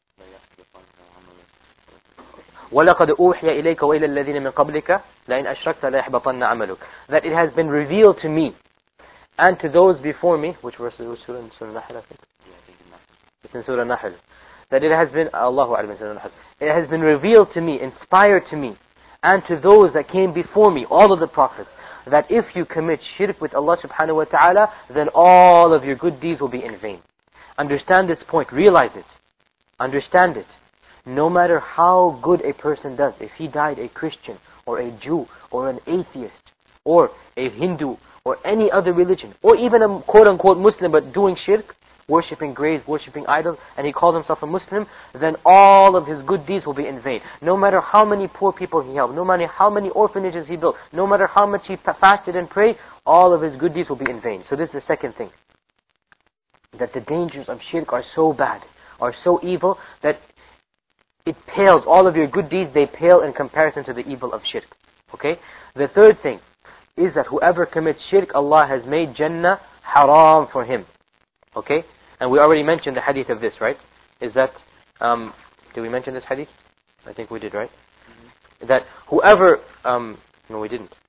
وَلَقَدْ أُوحِيَ إِلَيْكَ وَإِلَى الَّذِينَ مِنْ قَبْلِكَ لَإِنْ أَشْرَكْتَ لَيَحْبَطَنَّ عَمَلُكَ. That it has been revealed to me and to those before me. Which verse is it? Surah Nahl, I think. It's in Surah Nahl. That it has been, Allahu A'lam, Surah Nahl. It has been revealed to me, inspired to me, and to those that came before me, all of the prophets, that if you commit shirk with Allah subhanahu wa ta'ala, then all of your good deeds will be in vain. Understand this point. Realize it. Understand it. No matter how good a person does, if he died a Christian, or a Jew, or an atheist, or a Hindu, or any other religion, or even a quote-unquote Muslim but doing shirk, worshipping graves, worshipping idols, and he calls himself a Muslim, then all of his good deeds will be in vain. No matter how many poor people he helped, no matter how many orphanages he built, no matter how much he fasted and prayed, all of his good deeds will be in vain. So this is the second thing. That the dangers of shirk are so bad, are so evil, that it pales, all of your good deeds, they pale in comparison to the evil of shirk. Okay? The third thing is that whoever commits shirk, Allah has made Jannah haram for him. Okay? And we already mentioned the hadith of this, right? Is that, um, did we mention this hadith? I think we did, right? Mm-hmm. That whoever, um, no we didn't.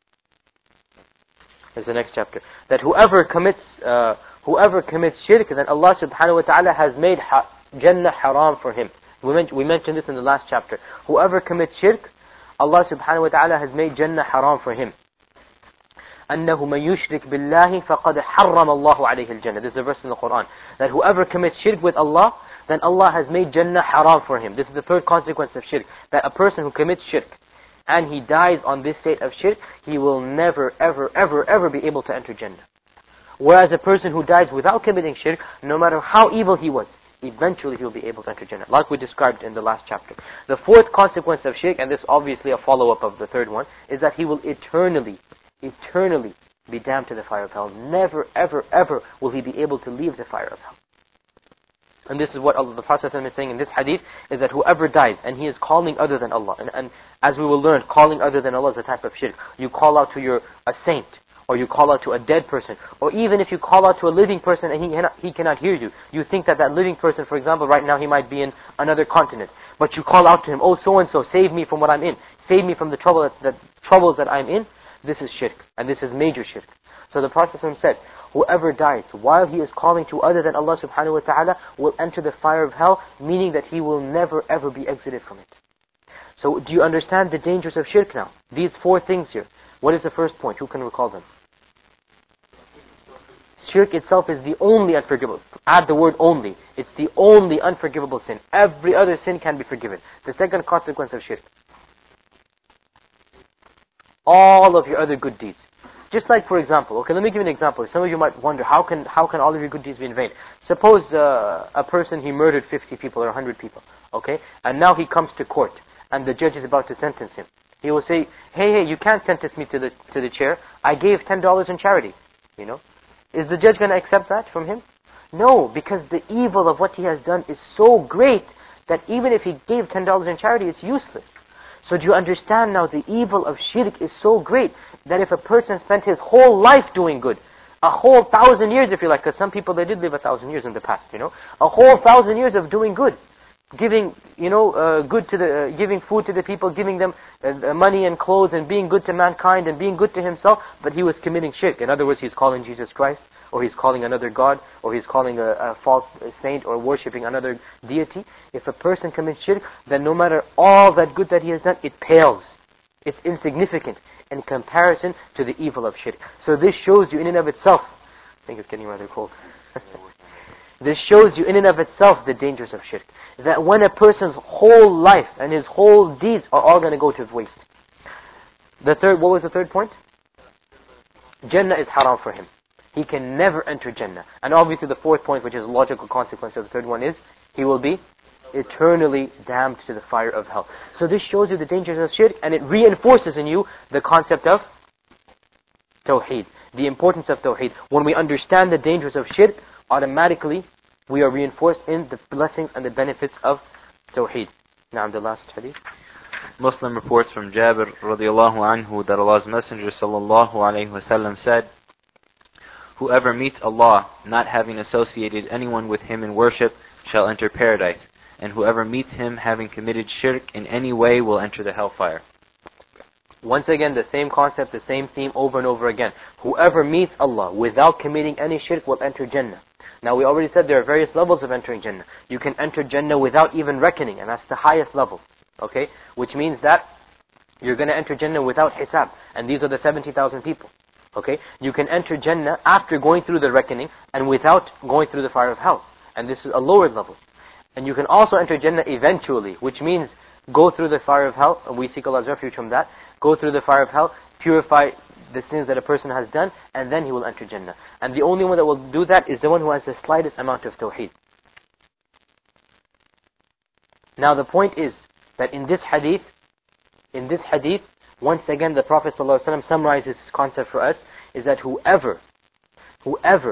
It's the next chapter. That whoever commits, uh, whoever commits shirk, then Allah subhanahu wa ta'ala has made ha Jannah haram for him. We, men we mentioned this in the last chapter. Whoever commits shirk, Allah subhanahu wa ta'ala has made Jannah haram for him. أَنَّهُ مَنْ يُشْرِكْ بِاللَّهِ فَقَدْ حَرَّمَ اللَّهُ عَلَيْهِ الْجَنَّةِ. This is a verse in the Quran. That whoever commits shirk with Allah, then Allah has made Jannah haram for him. This is the third consequence of shirk. That a person who commits shirk, and he dies on this state of shirk, he will never, ever, ever, ever be able to enter Jannah. Whereas a person who dies without committing shirk, no matter how evil he was, eventually he will be able to enter Jannah, like we described in the last chapter. The fourth consequence of shirk, and this is obviously a follow-up of the third one, is that he will eternally, eternally be damned to the fire of hell. Never, ever, ever will he be able to leave the fire of hell. And this is what Allah, the Prophet is saying in this hadith, is that whoever dies and he is calling other than Allah, and, and as we will learn, calling other than Allah is a type of shirk. You call out to your a saint, or you call out to a dead person, or even if you call out to a living person and he cannot, he cannot hear you, you think that that living person, for example, right now he might be in another continent, but you call out to him, oh so-and-so, save me from what I'm in, save me from the trouble that, the troubles that I'm in. This is shirk, and this is major shirk. So the Prophet said, whoever dies while he is calling to other than Allah subhanahu wa ta'ala will enter the fire of hell, meaning that he will never ever be exited from it. So do you understand the dangers of shirk now? These four things here. What is the first point? Who can recall them? Shirk itself is the only unforgivable. Add the word only. It's the only unforgivable sin. Every other sin can be forgiven. The second consequence of shirk. all of your other good deeds. Just like, for example, okay, let me give you an example. Some of you might wonder, how can how can all of your good deeds be in vain? Suppose uh, a person, he murdered fifty people or one hundred people, okay? And now he comes to court, and the judge is about to sentence him. He will say, hey, hey, you can't sentence me to the to the chair. I gave ten dollars in charity, you know? Is the judge going to accept that from him? No, because the evil of what he has done is so great that even if he gave ten dollars in charity, it's useless. So do you understand now, the evil of shirk is so great that if a person spent his whole life doing good, a whole thousand years if you like, because some people, they did live a thousand years in the past, you know, a whole thousand years of doing good, giving, you know, uh, good to the, uh, giving food to the people, giving them uh, money and clothes and being good to mankind and being good to himself, but he was committing shirk. In other words, he's calling Jesus Christ, or he's calling another God, or he's calling a, a false saint, or worshipping another deity. If a person commits shirk, then no matter all that good that he has done, it pales. It's insignificant in comparison to the evil of shirk. So this shows you in and of itself, I think it's getting rather cold. This shows you in and of itself the dangers of shirk. That when a person's whole life and his whole deeds are all going to go to waste. The third, what was the third point? Jannah is haram for him. He can never enter Jannah. And obviously the fourth point, which is a logical consequence of the third one, is he will be eternally damned to the fire of hell. So this shows you the dangers of shirk, and it reinforces in you the concept of tawheed, the importance of tawheed. When we understand the dangers of shirk, automatically we are reinforced in the blessings and the benefits of tawheed. Now the last hadith. Muslim reports from Jabir radiallahu anhu that Allah's Messenger sallallahu alayhi wa sallam said, whoever meets Allah, not having associated anyone with Him in worship, shall enter paradise. And whoever meets Him having committed shirk in any way will enter the hellfire. Once again, the same concept, the same theme over and over again. Whoever meets Allah without committing any shirk will enter Jannah. Now we already said there are various levels of entering Jannah. You can enter Jannah without even reckoning, and that's the highest level. Okay? Which means that you're going to enter Jannah without hisab. And these are the seventy thousand people. Okay, you can enter Jannah after going through the reckoning and without going through the fire of hell. And this is a lower level. And you can also enter Jannah eventually, which means go through the fire of hell, and we seek Allah's refuge from that. Go through the fire of hell, purify the sins that a person has done, and then he will enter Jannah. And the only one that will do that is the one who has the slightest amount of tawheed. Now the point is that in this hadith, in this hadith, once again, the Prophet ﷺ summarizes this concept for us, is that whoever, whoever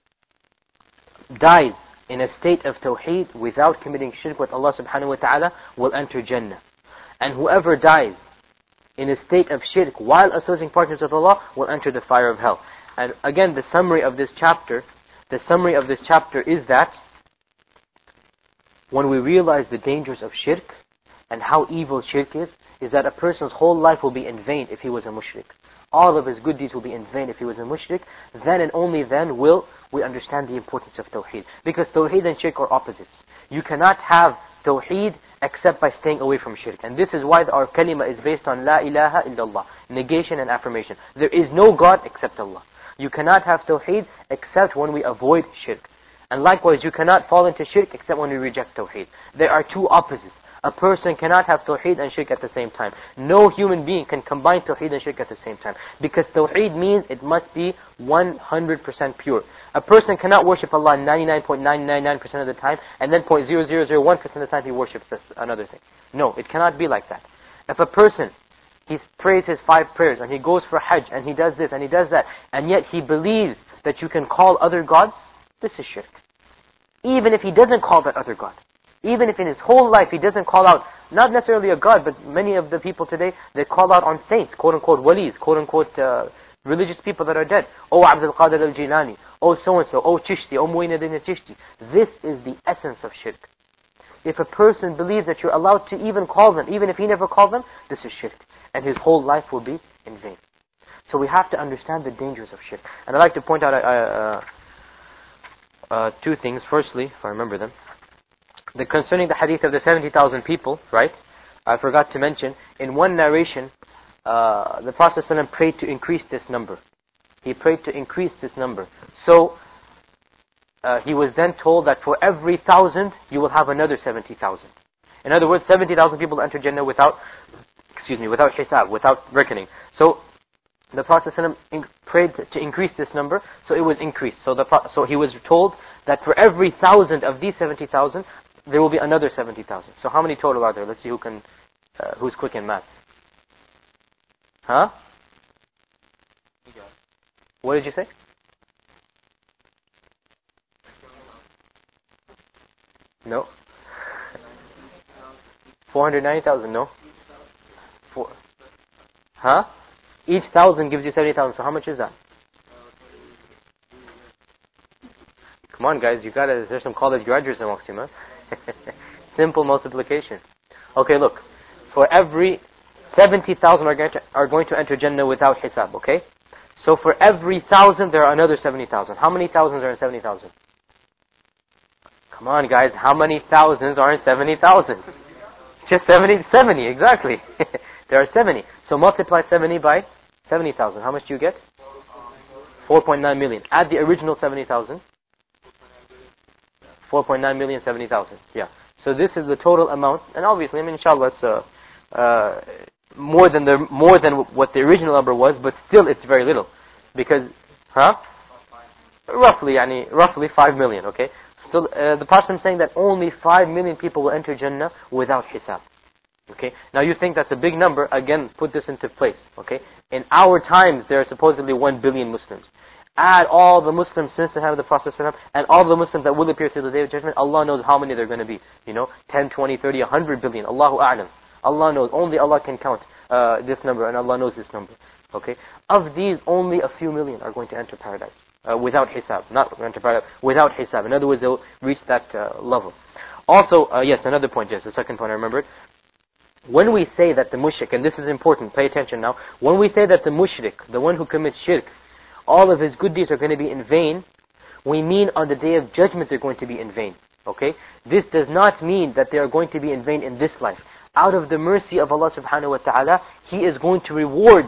dies in a state of tawheed without committing shirk with Allah subhanahu wa ta'ala will enter Jannah. And whoever dies in a state of shirk while associating partners with Allah will enter the fire of hell. And again, the summary of this chapter, the summary of this chapter is that when we realize the dangers of shirk and how evil shirk is, is that a person's whole life will be in vain if he was a mushrik. All of his good deeds will be in vain if he was a mushrik. Then and only then will we understand the importance of tawheed. Because tawheed and shirk are opposites. You cannot have tawheed except by staying away from shirk. And this is why our kalima is based on la ilaha illallah, negation and affirmation. There is no God except Allah. You cannot have tawheed except when we avoid shirk. And likewise, you cannot fall into shirk except when we reject tawheed. There are two opposites. A person cannot have tawheed and shirk at the same time. No human being can combine tawheed and shirk at the same time. Because tawheed means it must be one hundred percent pure. A person cannot worship Allah ninety-nine point nine nine nine percent of the time, and then zero point zero zero zero one percent of the time he worships another thing. No, it cannot be like that. If a person, he prays his five prayers, and he goes for Hajj, and he does this, and he does that, and yet he believes that you can call other gods, this is shirk. Even if he doesn't call that other God. Even if in his whole life he doesn't call out, not necessarily a God, but many of the people today, they call out on saints, quote-unquote walis, quote-unquote uh, religious people that are dead. Oh Abdul Qadir al-Jilani, oh so-and-so, oh Chishti, oh Mu'in al Chishti. This is the essence of shirk. If a person believes that you're allowed to even call them, even if he never called them, this is shirk. And his whole life will be in vain. So we have to understand the dangers of shirk. And I'd like to point out uh, uh, uh, two things. Firstly, if I remember them, The concerning the hadith of the seventy thousand people, right? I forgot to mention, in one narration, uh, the Prophet ﷺ prayed to increase this number. He prayed to increase this number. So, uh, he was then told that for every thousand, you will have another seventy thousand. In other words, seventy thousand people enter Jannah without, excuse me, without hisab, without reckoning. So the Prophet ﷺ prayed to increase this number, so it was increased. So the so he was told that for every thousand of these seventy thousand, there will be another seventy thousand. So how many total are there? Let's see who can, uh, who's quick in math. Huh? What did you say? No. four hundred ninety thousand, no? Four. Huh? Each thousand gives you seventy thousand, so how much is that? Come on guys, you gotta, there's some college graduates amongst you, man. Simple multiplication. Okay, look. For every seventy thousand are going to, are going to enter Jannah without hisab, okay? So for every thousand, there are another seventy thousand. How many thousands are in seventy thousand? Come on guys, how many thousands are in seventy thousand? Just seventy, seventy, exactly. There are seventy. So multiply seventy by seventy thousand. How much do you get? four point nine million. Add the original seventy thousand. four point nine million, seventy thousand. Yeah. So this is the total amount. And obviously, I mean, inshallah, it's uh, uh, more than the more than what the original number was, but still it's very little. Because, huh? Roughly, yani, roughly five million, okay? So uh, the Prophet is saying that only five million people will enter Jannah without hisab. Okay? Now you think that's a big number. Again, put this into place. Okay? In our times, there are supposedly one billion Muslims. Add all the Muslims since the time of the Prophet and all the Muslims that will appear to the Day of Judgment. Allah knows how many there are going to be. You know, ten, twenty, thirty, one hundred billion. Allahu A'lam. Allah knows. Only Allah can count uh, this number, and Allah knows this number. Okay? Of these, only a few million are going to enter paradise. Uh, without hisab, not enter paradise, without hisab. In other words, they'll reach that uh, level. Also, uh, yes, another point, yes, the second point I remembered. When we say that the mushrik, and this is important, pay attention now. When we say that the mushrik, the one who commits shirk, all of his good deeds are going to be in vain, we mean on the Day of Judgment they're going to be in vain. Okay? This does not mean that they are going to be in vain in this life. Out of the mercy of Allah subhanahu wa ta'ala, He is going to reward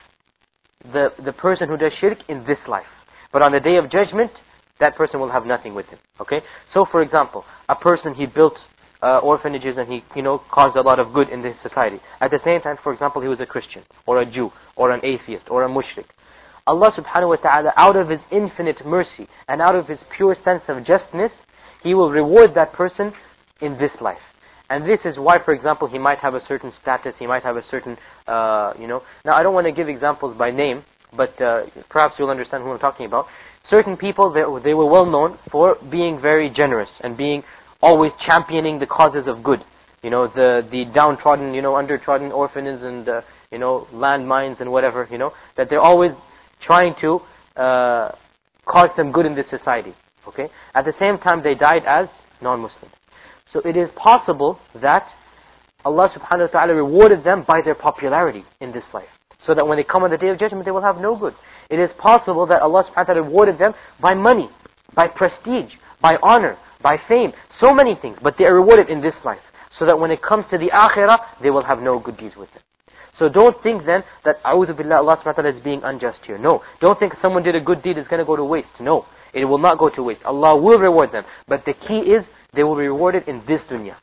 the, the person who does shirk in this life. But on the Day of Judgment, that person will have nothing with him. Okay? So for example, a person, he built uh, orphanages and he, you know, caused a lot of good in this society. At the same time, for example, he was a Christian, or a Jew, or an atheist, or a mushrik. Allah subhanahu wa ta'ala, out of His infinite mercy, and out of His pure sense of justness, He will reward that person in this life. And this is why, for example, he might have a certain status, he might have a certain, uh, you know, now I don't want to give examples by name, but uh, perhaps you'll understand who I'm talking about. Certain people, they, they were well known for being very generous and being always championing the causes of good. You know, the the downtrodden, you know, undertrodden orphans and, uh, you know, landmines and whatever, you know, that they're always trying to uh, cause some good in this society. Okay? At the same time, they died as non-Muslims. So it is possible that Allah subhanahu wa ta'ala rewarded them by their popularity in this life. So that when they come on the Day of Judgment, they will have no good. It is possible that Allah subhanahu wa ta'ala rewarded them by money, by prestige, by honor, by fame, so many things. But they are rewarded in this life. So that when it comes to the akhirah, they will have no good deeds with them. So don't think then that, a'udhu billah, Allah subhanahu wa ta'ala is being unjust here. No. Don't think someone did a good deed is going to go to waste. No. It will not go to waste. Allah will reward them. But the key is, they will be rewarded in this dunya.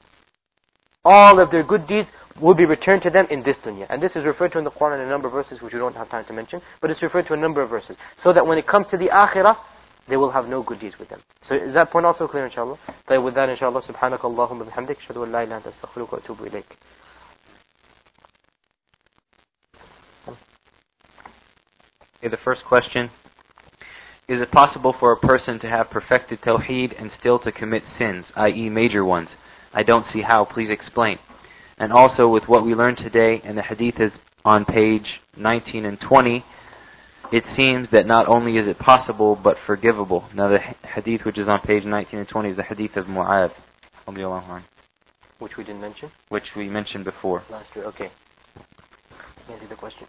All of their good deeds will be returned to them in this dunya. And this is referred to in the Quran in a number of verses which we don't have time to mention. But it's referred to a number of verses. So that when it comes to the akhirah, they will have no good deeds with them. So is that point also clear, inshallah? So with that, inshallah, subhanaka Allahumma bihamdik, ashhadu an la ilaha illa anta astaghfiruka wa atubu ilayk. Okay, the first question. Is it possible for a person to have perfected tawheed and still to commit sins, that is major ones? I don't see how. Please explain. And also with what we learned today, and the hadith is on page nineteen and twenty, it seems that not only is it possible, but forgivable. Now the hadith which is on page nineteen and twenty is the hadith of Mu'adh, which we didn't mention? Which we mentioned before. Last year, okay. Answer the question.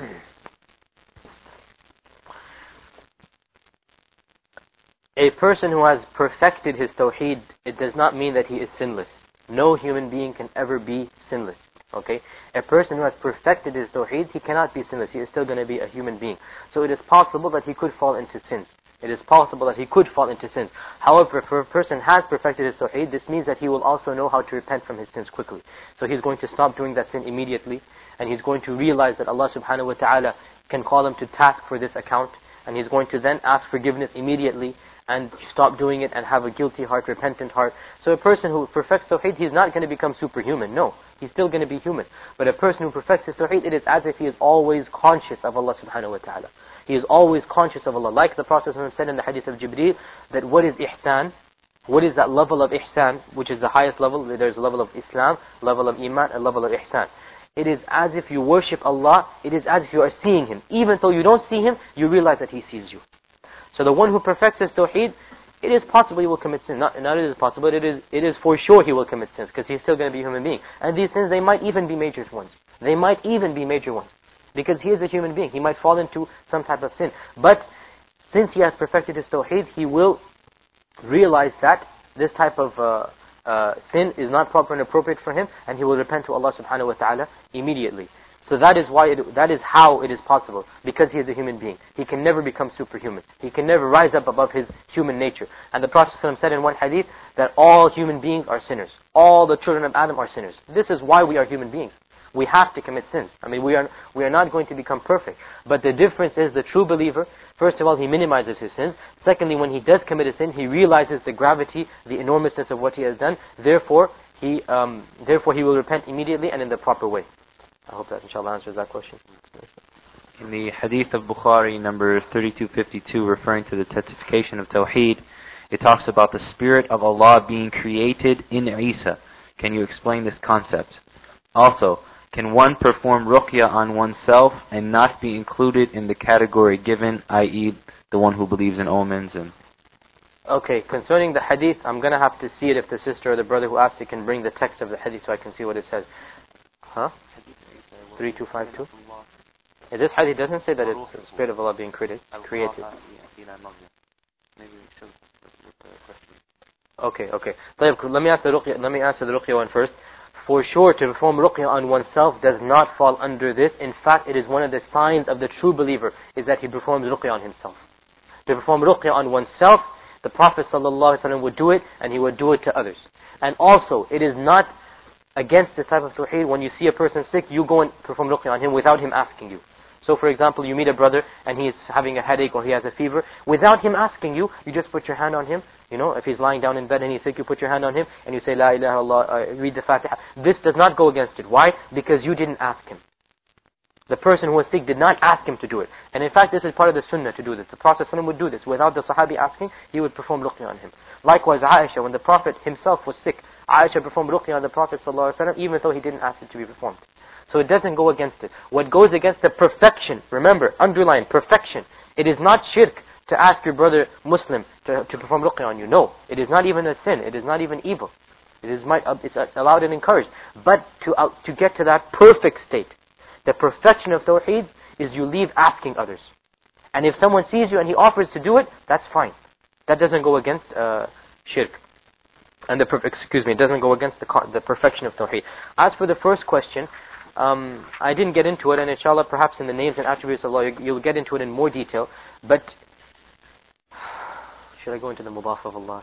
A person who has perfected his tawheed, it does not mean that he is sinless. No human being can ever be sinless. Okay? A person who has perfected his tawheed, he cannot be sinless. He is still going to be a human being. So it is possible that he could fall into sins. It is possible that he could fall into sins. However, if a person has perfected his tawheed, this means that he will also know how to repent from his sins quickly. So he's going to stop doing that sin immediately, and he's going to realize that Allah subhanahu wa ta'ala can call him to task for this account, and he's going to then ask forgiveness immediately, and stop doing it and have a guilty heart, repentant heart. So a person who perfects tawheed, he's not going to become superhuman. No, he's still going to be human. But a person who perfects his tawheed, it is as if he is always conscious of Allah subhanahu wa ta'ala. He is always conscious of Allah. Like the Prophet said in the hadith of Jibreel, that what is ihsan? What is that level of ihsan, which is the highest level? There's a level of Islam, level of iman, a level of ihsan. It is as if you worship Allah, it is as if you are seeing Him. Even though you don't see Him, you realize that He sees you. So the one who perfects his tawheed, it is possible he will commit sins. Not, not it is possible, it is, it is for sure he will commit sins, because he's still going to be a human being. And these sins, they might even be major ones. They might even be major ones. Because he is a human being. He might fall into some type of sin. But since he has perfected his tawheed, he will realize that this type of uh, uh, sin is not proper and appropriate for him, and he will repent to Allah subhanahu wa ta'ala immediately. So that is why it, that is how it is possible, because he is a human being. He can never become superhuman. He can never rise up above his human nature. And the Prophet ﷺ said in one hadith that all human beings are sinners. All the children of Adam are sinners. This is why we are human beings. We have to commit sins. I mean, we are we are not going to become perfect. But the difference is the true believer, first of all, he minimizes his sins. Secondly, when he does commit a sin, he realizes the gravity, the enormousness of what he has done. Therefore, he um, therefore he will repent immediately and in the proper way. I hope that inshallah answers that question. In the hadith of Bukhari, number thirty-two fifty-two, referring to the testification of Tawheed, it talks about the Spirit of Allah being created in Isa. Can you explain this concept? Also, can one perform ruqya on oneself and not be included in the category given, that is the one who believes in omens? And Okay, concerning the hadith, I'm going to have to see it if the sister or the brother who asked it can bring the text of the hadith so I can see what it says. Huh? three two five two? Yeah, this hadith doesn't say that it's the Spirit of Allah being created. created. Okay, okay. Let me, ask the ruqya, let me answer the ruqya one first. For sure, to perform ruqya on oneself does not fall under this. In fact, it is one of the signs of the true believer, is that he performs ruqya on himself. To perform ruqya on oneself, the Prophet ﷺ would do it, and he would do it to others. And also, it is not against this type of tawheed, when you see a person sick, you go and perform ruqya on him without him asking you. So for example, you meet a brother and he is having a headache or he has a fever. Without him asking you, you just put your hand on him. You know, if he's lying down in bed and he's sick, you put your hand on him and you say, La ilaha illallah, uh, read the Fatiha. This does not go against it. Why? Because you didn't ask him. The person who was sick did not ask him to do it. And in fact, this is part of the sunnah to do this. The Prophet ﷺ would do this. Without the Sahabi asking, he would perform ruqya on him. Likewise, Aisha, when the Prophet himself was sick, Aisha performed ruqya on the Prophet ﷺ, even though he didn't ask it to be performed. So it doesn't go against it. What goes against the perfection, remember, underline, perfection. It is not shirk to ask your brother Muslim to, to perform ruqya on you. No, it is not even a sin. It is not even evil. It is might, it's allowed and encouraged. But to, uh, to get to that perfect state, the perfection of tawheed is you leave asking others. And if someone sees you and he offers to do it, that's fine. That doesn't go against uh, shirk. And the excuse me, it doesn't go against the the perfection of tawheed. As for the first question, um, I didn't get into it, and inshallah, perhaps in the names and attributes of Allah, you'll get into it in more detail. But should I go into the mudaf of Allah?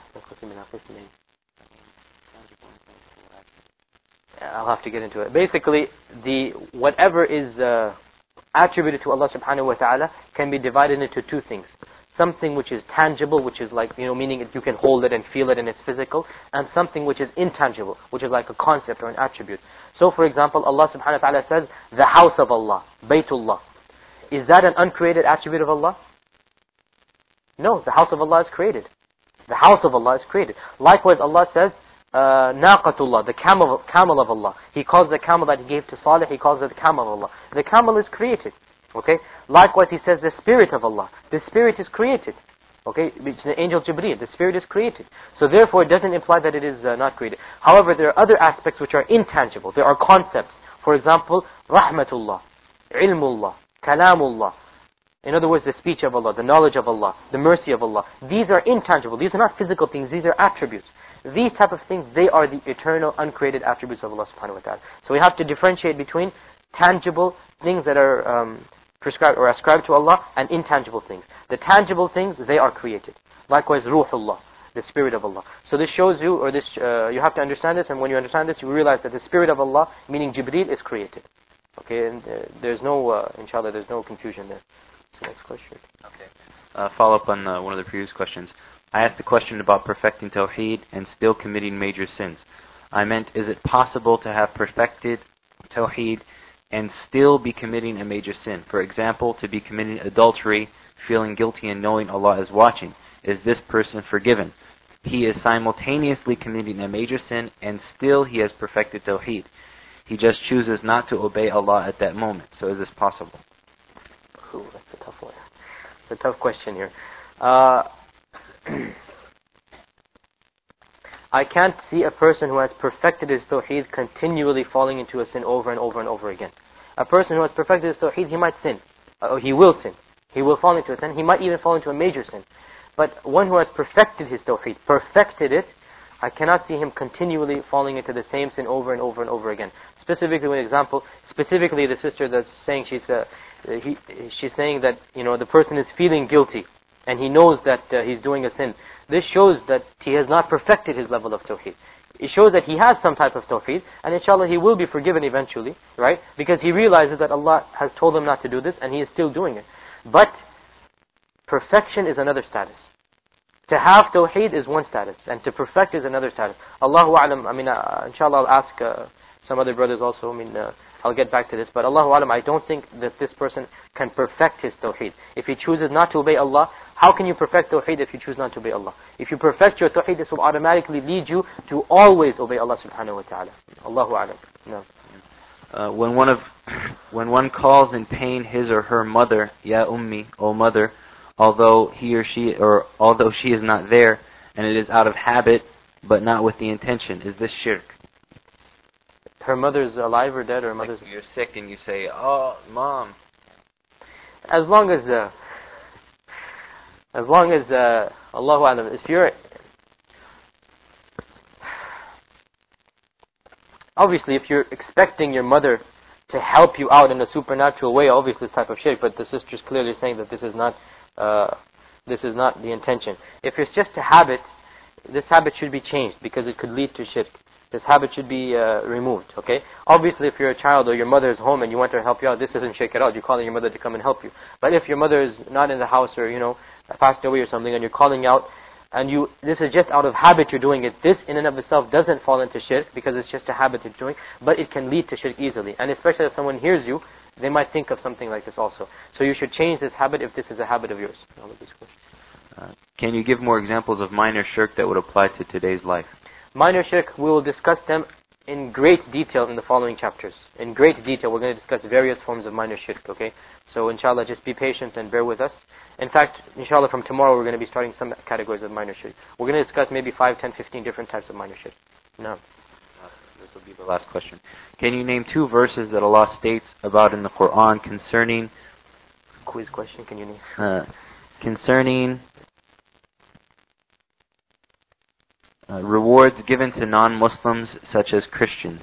I'll have to get into it. Basically, the whatever is uh, attributed to Allah subhanahu wa ta'ala can be divided into two things. Something which is tangible, which is like, you know, meaning you can hold it and feel it and it's physical, and something which is intangible, which is like a concept or an attribute. So for example, Allah subhanahu wa ta'ala says, the house of Allah, Baytullah. Is that an uncreated attribute of Allah? No, the house of Allah is created. The house of Allah is created. Likewise, Allah says, uh, Naqatullah, the camel, camel of Allah. He calls the camel that He gave to Salih, He calls it the camel of Allah. The camel is created. Okay. Likewise, He says the Spirit of Allah. The Spirit is created. Okay. It's the angel Jibreel. The Spirit is created. So therefore, it doesn't imply that it is uh, not created. However, there are other aspects which are intangible. There are concepts. For example, Rahmatullah, Ilmullah, Kalamullah. In other words, the speech of Allah, the knowledge of Allah, the mercy of Allah. These are intangible. These are not physical things. These are attributes. These type of things, they are the eternal, uncreated attributes of Allah subhanahu wa ta'ala. So we have to differentiate between tangible things that are um, prescribed or ascribed to Allah, and intangible things. The tangible things, they are created. Likewise, Ruhullah, the Spirit of Allah. So this shows you, or this uh, you have to understand this, and when you understand this, you realize that the Spirit of Allah, meaning Jibreel, is created. Okay, and uh, there's no, uh, inshallah, there's no confusion there. So next question. Okay. Uh, follow up on uh, one of the previous questions. I asked a question about perfecting Tawheed and still committing major sins. I meant, is it possible to have perfected Tawheed and still be committing a major sin? For example, to be committing adultery, feeling guilty and knowing Allah is watching. Is this person forgiven? He is simultaneously committing a major sin and still he has perfected Tawheed. He just chooses not to obey Allah at that moment. So is this possible? Ooh, that's a tough one. It's a tough question here. Uh, I can't see a person who has perfected his Tawheed continually falling into a sin over and over and over again. A person who has perfected his Tawheed, he might sin. Or he will sin. He will fall into a sin. He might even fall into a major sin. But one who has perfected his Tawheed, perfected it, I cannot see him continually falling into the same sin over and over and over again. Specifically, one example, specifically the sister that's saying, she's, uh, he, she's saying that, you know, the person is feeling guilty and he knows that uh, he's doing a sin. This shows that he has not perfected his level of Tawheed. It shows that he has some type of Tawheed, and inshallah he will be forgiven eventually, right? Because he realizes that Allah has told him not to do this, and he is still doing it. But perfection is another status. To have Tawheed is one status, and to perfect is another status. Allahu A'lam, I mean, uh, inshallah I'll ask uh, some other brothers also, I mean, uh, I'll get back to this. But Allahu A'lam, I don't think that this person can perfect his Tawheed. If he chooses not to obey Allah, how can you perfect Tawheed if you choose not to obey Allah? If you perfect your Tawheed, this will automatically lead you to always obey Allah subhanahu wa ta'ala. Allahu A'lam. No. Uh, when one of, when one calls in pain his or her mother, Ya Ummi, O mother, although he or she, or although she is not there, and it is out of habit, but not with the intention, is this shirk? Her mother's alive or dead, or her mother's... Like you're sick and you say, oh, mom. As long as, uh, as long as, uh, Allahu A'lam, if you're... Obviously, if you're expecting your mother to help you out in a supernatural way, obviously it's type of shirk, but the sister's clearly saying that this is not, uh, this is not the intention. If it's just a habit, this habit should be changed because it could lead to shirk. This habit should be uh, removed, okay? Obviously, if you're a child or your mother is home and you want her to help you out, this isn't shirk at all. You're calling your mother to come and help you. But if your mother is not in the house or, you know, passed away or something, and you're calling out, and you, this is just out of habit you're doing it, this in and of itself doesn't fall into shirk because it's just a habit you're doing, but it can lead to shirk easily. And especially if someone hears you, they might think of something like this also. So you should change this habit if this is a habit of yours. Uh, can you give more examples of minor shirk that would apply to today's life? Minor shirk, we will discuss them in great detail in the following chapters. In great detail, we're going to discuss various forms of minor shirk, okay? So inshallah, just be patient and bear with us. In fact, inshallah, from tomorrow we're going to be starting some categories of minor shirk. We're going to discuss maybe five, ten, fifteen different types of minor shirk. No. Uh, this will be the last question. Can you name two verses that Allah states about in the Quran concerning... Quiz question, can you name? Uh, concerning... Uh, rewards given to non-Muslims such as Christians.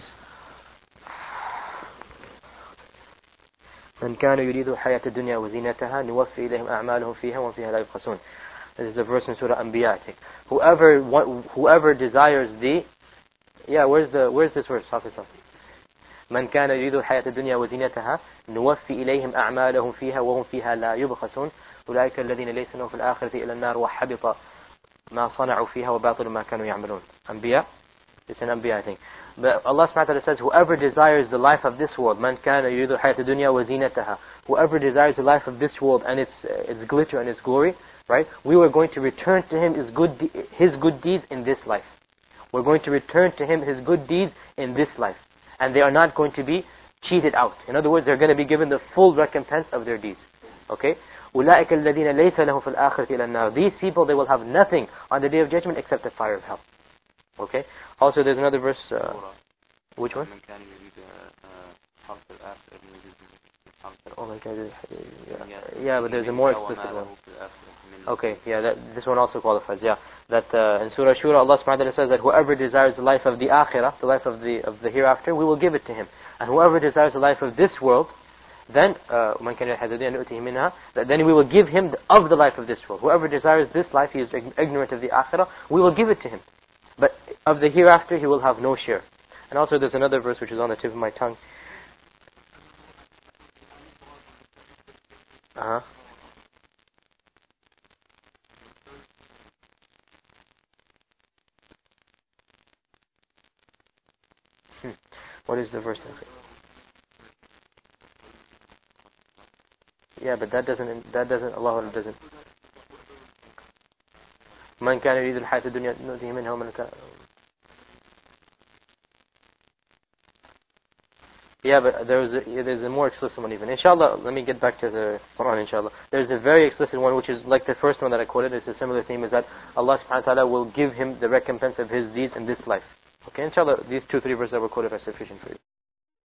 من كان يريد حياة الدنيا وزينتها نوفي إليهم أعمالهم فيها وهم فيها لا يبخسون. This is a verse in Surah Anbiya, I think. Whoever whoever desires the, yeah, where's the where's this verse? من كان يريد حياة الدنيا وزينتها نوفي إليهم أعمالهم فيها وهم فيها لا يبخسون أولئك الذين ليس لهم في الآخرة إلا النار وحبط ما صنعوا فيها وباطل ما كانوا يعملون. Anbiya, it's an Anbiya, I think. But Allah subhanahu wa ta'ala says, whoever desires the life of this world, man kana yuridu hayat ad-dunya wa zinataha, whoever desires the life of this world and its uh, its glitter and its glory, right? We were going to return to him his good de his good deeds in this life. We're going to return to him his good deeds in this life, and they are not going to be cheated out. In other words, they're going to be given the full recompense of their deeds. Okay? أولئك الذين ليس لهم في الآخرة إلا النار. These people, they will have nothing on the day of judgment except the fire of hell. Okay? Also, there's another verse. Uh, which one? Oh my God. Yeah, yeah, but there's a more explicit one. Okay, yeah, that, this one also qualifies. Yeah, that uh, in Surah Shura, Allah subhanahu wa ta'ala says that whoever desires the life of the akhirah, the life of the of the hereafter, we will give it to him. And whoever desires the life of this world, then uh, مَنْ كَانَ يَرِيدُ الْحَيَاةَ الدُّنْيَا نُؤْتِهِ مِنْهَا, that then we will give him of the life of this world. Whoever desires this life, he is ignorant of the akhirah, we will give it to him. But of the hereafter, he will have no share. And also there's another verse which is on the tip of my tongue. Uh-huh. Hmm. What is the verse? Yeah, but that doesn't, that doesn't, Allah doesn't. مَنْ كَانَ يُرِيدُ الْحَيَاةَ الدُّنْيَا نُؤْتِهِ مِنْهَا وَمَنْ كَانَ. Yeah, but there is a, there's a more explicit one even. Inshallah, let me get back to the Quran, inshallah. There's a very explicit one which is like the first one that I quoted. It's a similar theme, is that Allah subhanahu wa ta'ala will give him the recompense of his deeds in this life. Okay, inshallah, these two, three verses that were quoted are sufficient for you.